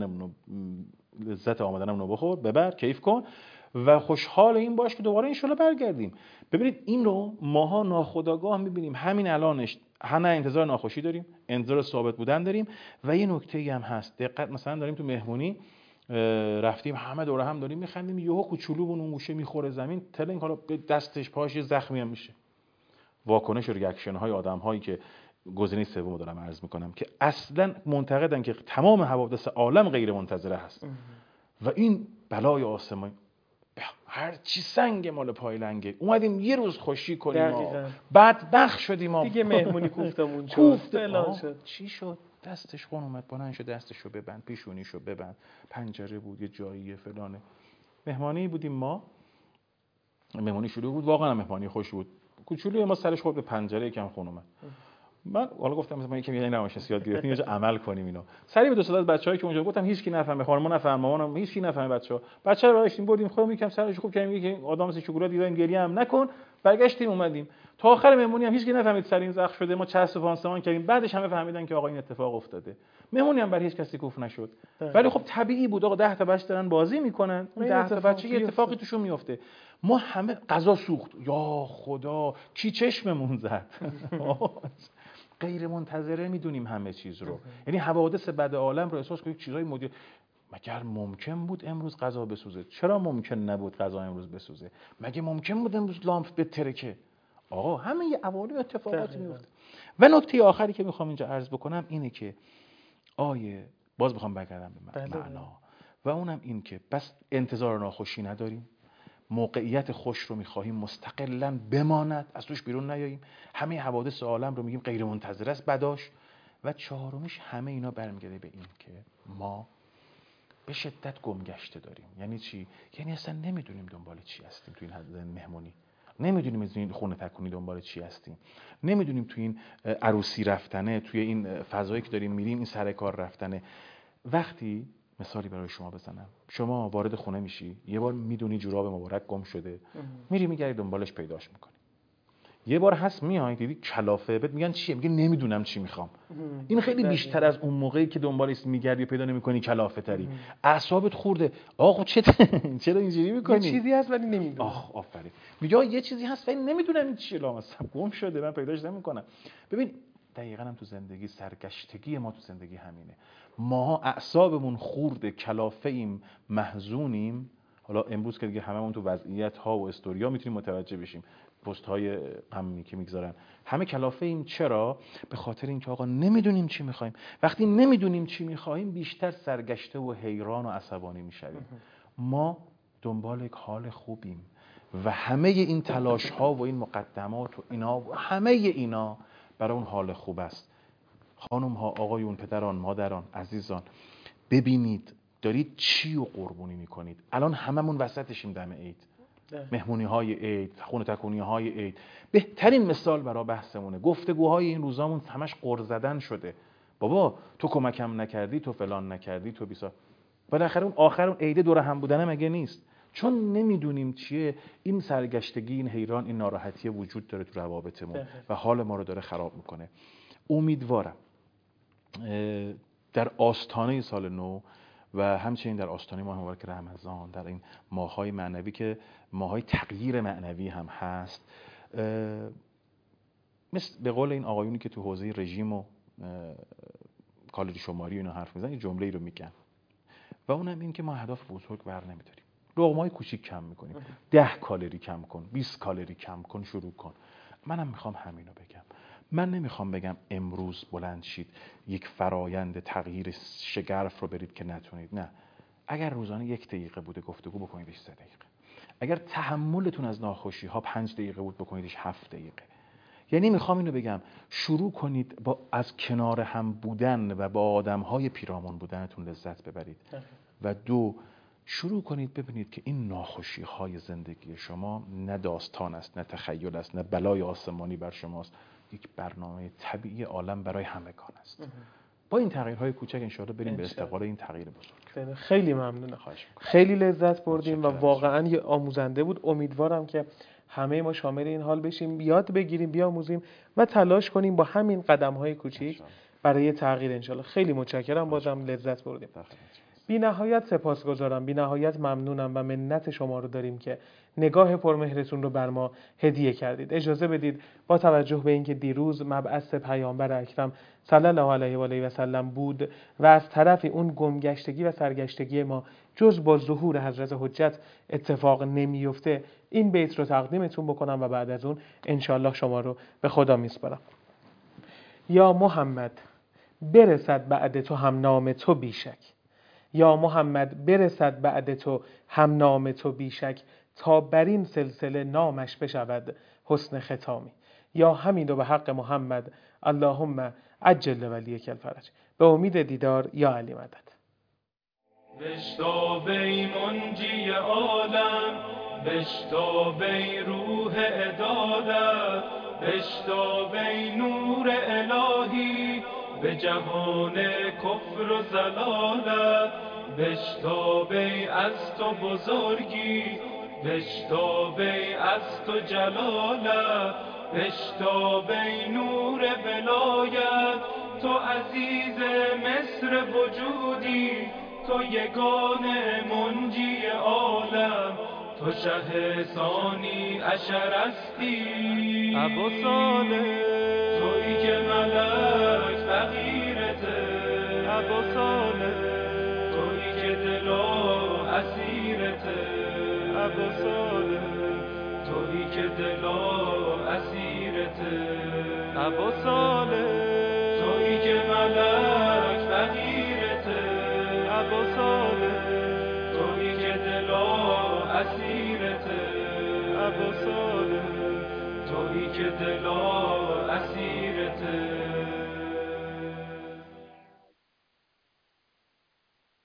آمدنمون رو بخور، ببر، کیف کن و خوشحال این باش که دوباره انشالله برگردیم. ببینید این رو ماها ناخودآگاه میبینیم، همین الانش نه انتظار ناخوشی داریم، انتظار ثابت بودن داریم. و یه نکته‌ای هم هست، دقت، مثلا داریم تو مهمونی رفتیم، همه دوره هم داریم میخندیم، یهو کوچولومون اون گوشه میخوره زمین، تلنگ، حالا دستش پاش زخمی هم میشه. واکنش و ریاکشن های آدم هایی که گزینه سوم دارم عرض میکنم که اصلا معتقدن که تمام حوادث عالم غیر منتظره هست و این بلای آسمانی، هر چی سنگ مال پای لنگه، اومدیم یه روز خوشی کنیم ما بدبخت شدیم ما دیگه مهمونی کوفتمون شد، فلان شد، چی شد؟ دستش خون اومد، بلند شد دستشو ببند، پیشونیشو ببند، پنجره بود یه جایی فلانه. مهمانی بودیم ما، مهمانی شروع بود، واقعا مهمانی خوش بود، کوچولوی ما سرش خورد به پنجره، یکم خون اومد. من حالا گفتم مثلا یکم یه روانشناسی یاد گرفتیم یا عمل کنیم اینو. سری به دو تا از بچه‌هایی که اونجا گفتم هیچ کی نفهمه، خانم‌ها نفهمه، مامانم هیچ کی نفهمه، بچه‌ها رو داشتیم بردیم خودمون یکم سرش خوب کردیم، که آدم مثل شکلات دیدیم، گریه هم نکن، برگشتیم اومدیم. تا آخر مهمونی هم هیچ کی نفهمید سر این زخم شده، ما چسب و پانسمان کردیم، بعدش همه فهمیدن که آقا این اتفاق افتاده. مهمونی هم برای هیچ کسی کوف نشد. ولی خب طبیعی بود، آقا 10 تا بچه دارن بازی میکنن، 10 تا بچه یه اتفاقی توشون میفته. ما همه غذا سوخت، یا خدا کی چشممون زد. غیر منتظره میدونیم همه چیز رو، یعنی حوادث بد عالم رو احساس کنید، چیزای مگر ممکن بود امروز غذا بسوزه؟ چرا ممکن نبود غذا امروز بسوزه؟ مگه ممکن بود امروز لامپ بترکه؟ آقا همه یه عوامل اتفاقاتی میفته. و نکته آخری که میخوام اینجا عرض بکنم اینه که باز بخوام برگردم به معنا و اونم این که بس انتظار ناخوشی نداریم، موقعیت خوش رو میخواهیم مستقلاً بماند، از توش بیرون نیاییم، همه حوادث عالم رو میگیم غیر منتظره است بداش. و چهارمیش همه اینا برمیگرده به این که ما به شدت گمگشته داریم. یعنی چی؟ یعنی اصلا نمیدونیم دنبال چی هستیم تو این مهمونی، نمیدونیم از این خونه تکونی دنبال چی هستیم، نمیدونیم تو این عروسی رفتنه، توی این فضایی که داریم میریم، این سر کار رفتنه. وقتی مثالی برای شما بزنم، شما وارد خونه میشی، یه بار میدونی جوراب مبارک گم شده، میری میگردی دنبالش پیداش میکنی. یه بار هست میای دیدی کلافه، بهت میگن چیه؟ میگه نمیدونم چی میخوام. این خیلی بیشتر از اون موقعی که دنبالش میگردی و پیدا نمیکنی کلافه تری. اعصابت خورده. آقا چرا اینجوری میکنی؟ یه چیزی هست ولی نمیدونم. آفرین. میگه یه چیزی هست ولی نمیدونم این چیه، لامصب گم شده، من پیداش نمیکنم. ببین دقیقاً هم تو زندگی سرگشتگی ما تو زندگی همینه. ما اعصابمون خورده، کلافه ایم، محزونیم. حالا امروز که دیگه هممون تو وضعیت ها و استوریا میتونیم متوجه بشیم، پست های غمی که میگذارن، همه کلافه ایم. چرا؟ به خاطر اینکه آقا نمیدونیم چی میخوایم. وقتی نمیدونیم چی میخوایم بیشتر سرگشته و حیران و عصبانی میشویم. ما دنبال یک حال خوبیم و همه این تلاش ها و این مقدمات و اینا و همه اینا برای اون حال خوب است. خانم ها، آقایون، پدران، مادران، عزیزان، ببینید دارید چی رو قربونی میکنید. الان هممون وسطشیم دم عید، مهمونی های عید، خونه تکونی های عید. بهترین مثال برای بحثمونه گفتگوهای این روزامون همش غر زدن شده. بابا تو کمکم نکردی، تو فلان نکردی، تو بیسا. بالاخره اون آخر اون عید دور هم بودن مگه نیست؟ چون نمیدونیم چیه، این سرگشتگی، این حیران، این ناراحتی وجود داره تو روابطمون و حال ما رو داره خراب میکنه. امیدوارم در آستانه سال نو و همچنین در آستانه ماه مبارک رمضان، در این ماه‌های معنوی که ماه‌های تغییر معنوی هم هست، مثل به قول این آقایونی که تو حوزه رژیم و کالری شماری و اینا حرف میزنن، یه جمله‌ای رو میگن و اونم این که ما اهداف بزرگ بر نمی‌داریم. لقمه‌های کوچیک کم می‌کنیم. 10 کالری کم کن، 20 کالری کم کن، شروع کن. منم میخوام همینو بگم. من نمیخوام بگم امروز بلند شید یک فرایند تغییر شگرف رو برید که نتونید. نه، اگر روزانه 1 دقیقه بوده گفتگو بکنیدش 3 دقیقه. اگر تحملتون از ناخوشی ها 5 دقیقه بود بکنیدش 7 دقیقه. یعنی میخوام اینو بگم شروع کنید با از کنار هم بودن و با آدم‌های پیرامون بودنتون لذت ببرید. و 2 شروع کنید ببینید که این ناخوشی‌های زندگی شما نه داستان است، نه تخیل است، نه بلای آسمانی بر شماست. یک برنامه طبیعی عالم برای همگان است. با این تغییرهای کوچک انشاءالله بریم به استقبال این تغییر بزرگ. خیلی ممنونم. خیلی لذت بردیم و واقعا یه آموزنده بود. امیدوارم که همه ما شامل این حال بشیم، یاد بگیریم، بیاموزیم و تلاش کنیم با همین قدم‌های کوچیک برای تغییر انشاءالله. خیلی متشکرم، بازم لذت بردیم. بی نهایت سپاسگزارم، بی نهایت ممنونم و منت شما رو داریم که نگاه پرمهرتون رو بر ما هدیه کردید. اجازه بدید با توجه به اینکه دیروز مبعث پیامبر اکرم صلی الله علیه و آله و سلم بود و از طرفی اون گمگشتگی و سرگشتگی ما جز با ظهور حضرت حجت اتفاق نمیفته، این بیت رو تقدیمتون بکنم و بعد از اون انشالله شما رو به خدا میسپارم. یا محمد برسد بعد تو هم نام تو بیشک، یا محمد برسد بعد تو هم نام تو بیشک، تا بر این سلسله نامش بشود حسن ختامی. یا همین و به حق محمد اللهم عجل ولیک الفرج. به امید دیدار، یا علی مدد. بشتابی منجی عالم، بشتابی روح عدالت، بشتابی نور الهی به جهان کفر و ضلالت، بشتابی از تو بزرگی، بشتابی از تو جلالت، بشتابی نور ولایت، تو عزیز مصر وجودی، تو یگانه منجی عالم، تو شه ثانی عشر هستی، ابو صالح تویی که ملک فقیرته، ابو صالح تویی که عباساله تویی که دلا اسیرته عباساله تویی که ملک فقیرته عباساله تویی که دلا اسیرته عباساله تویی که دلا اسیرته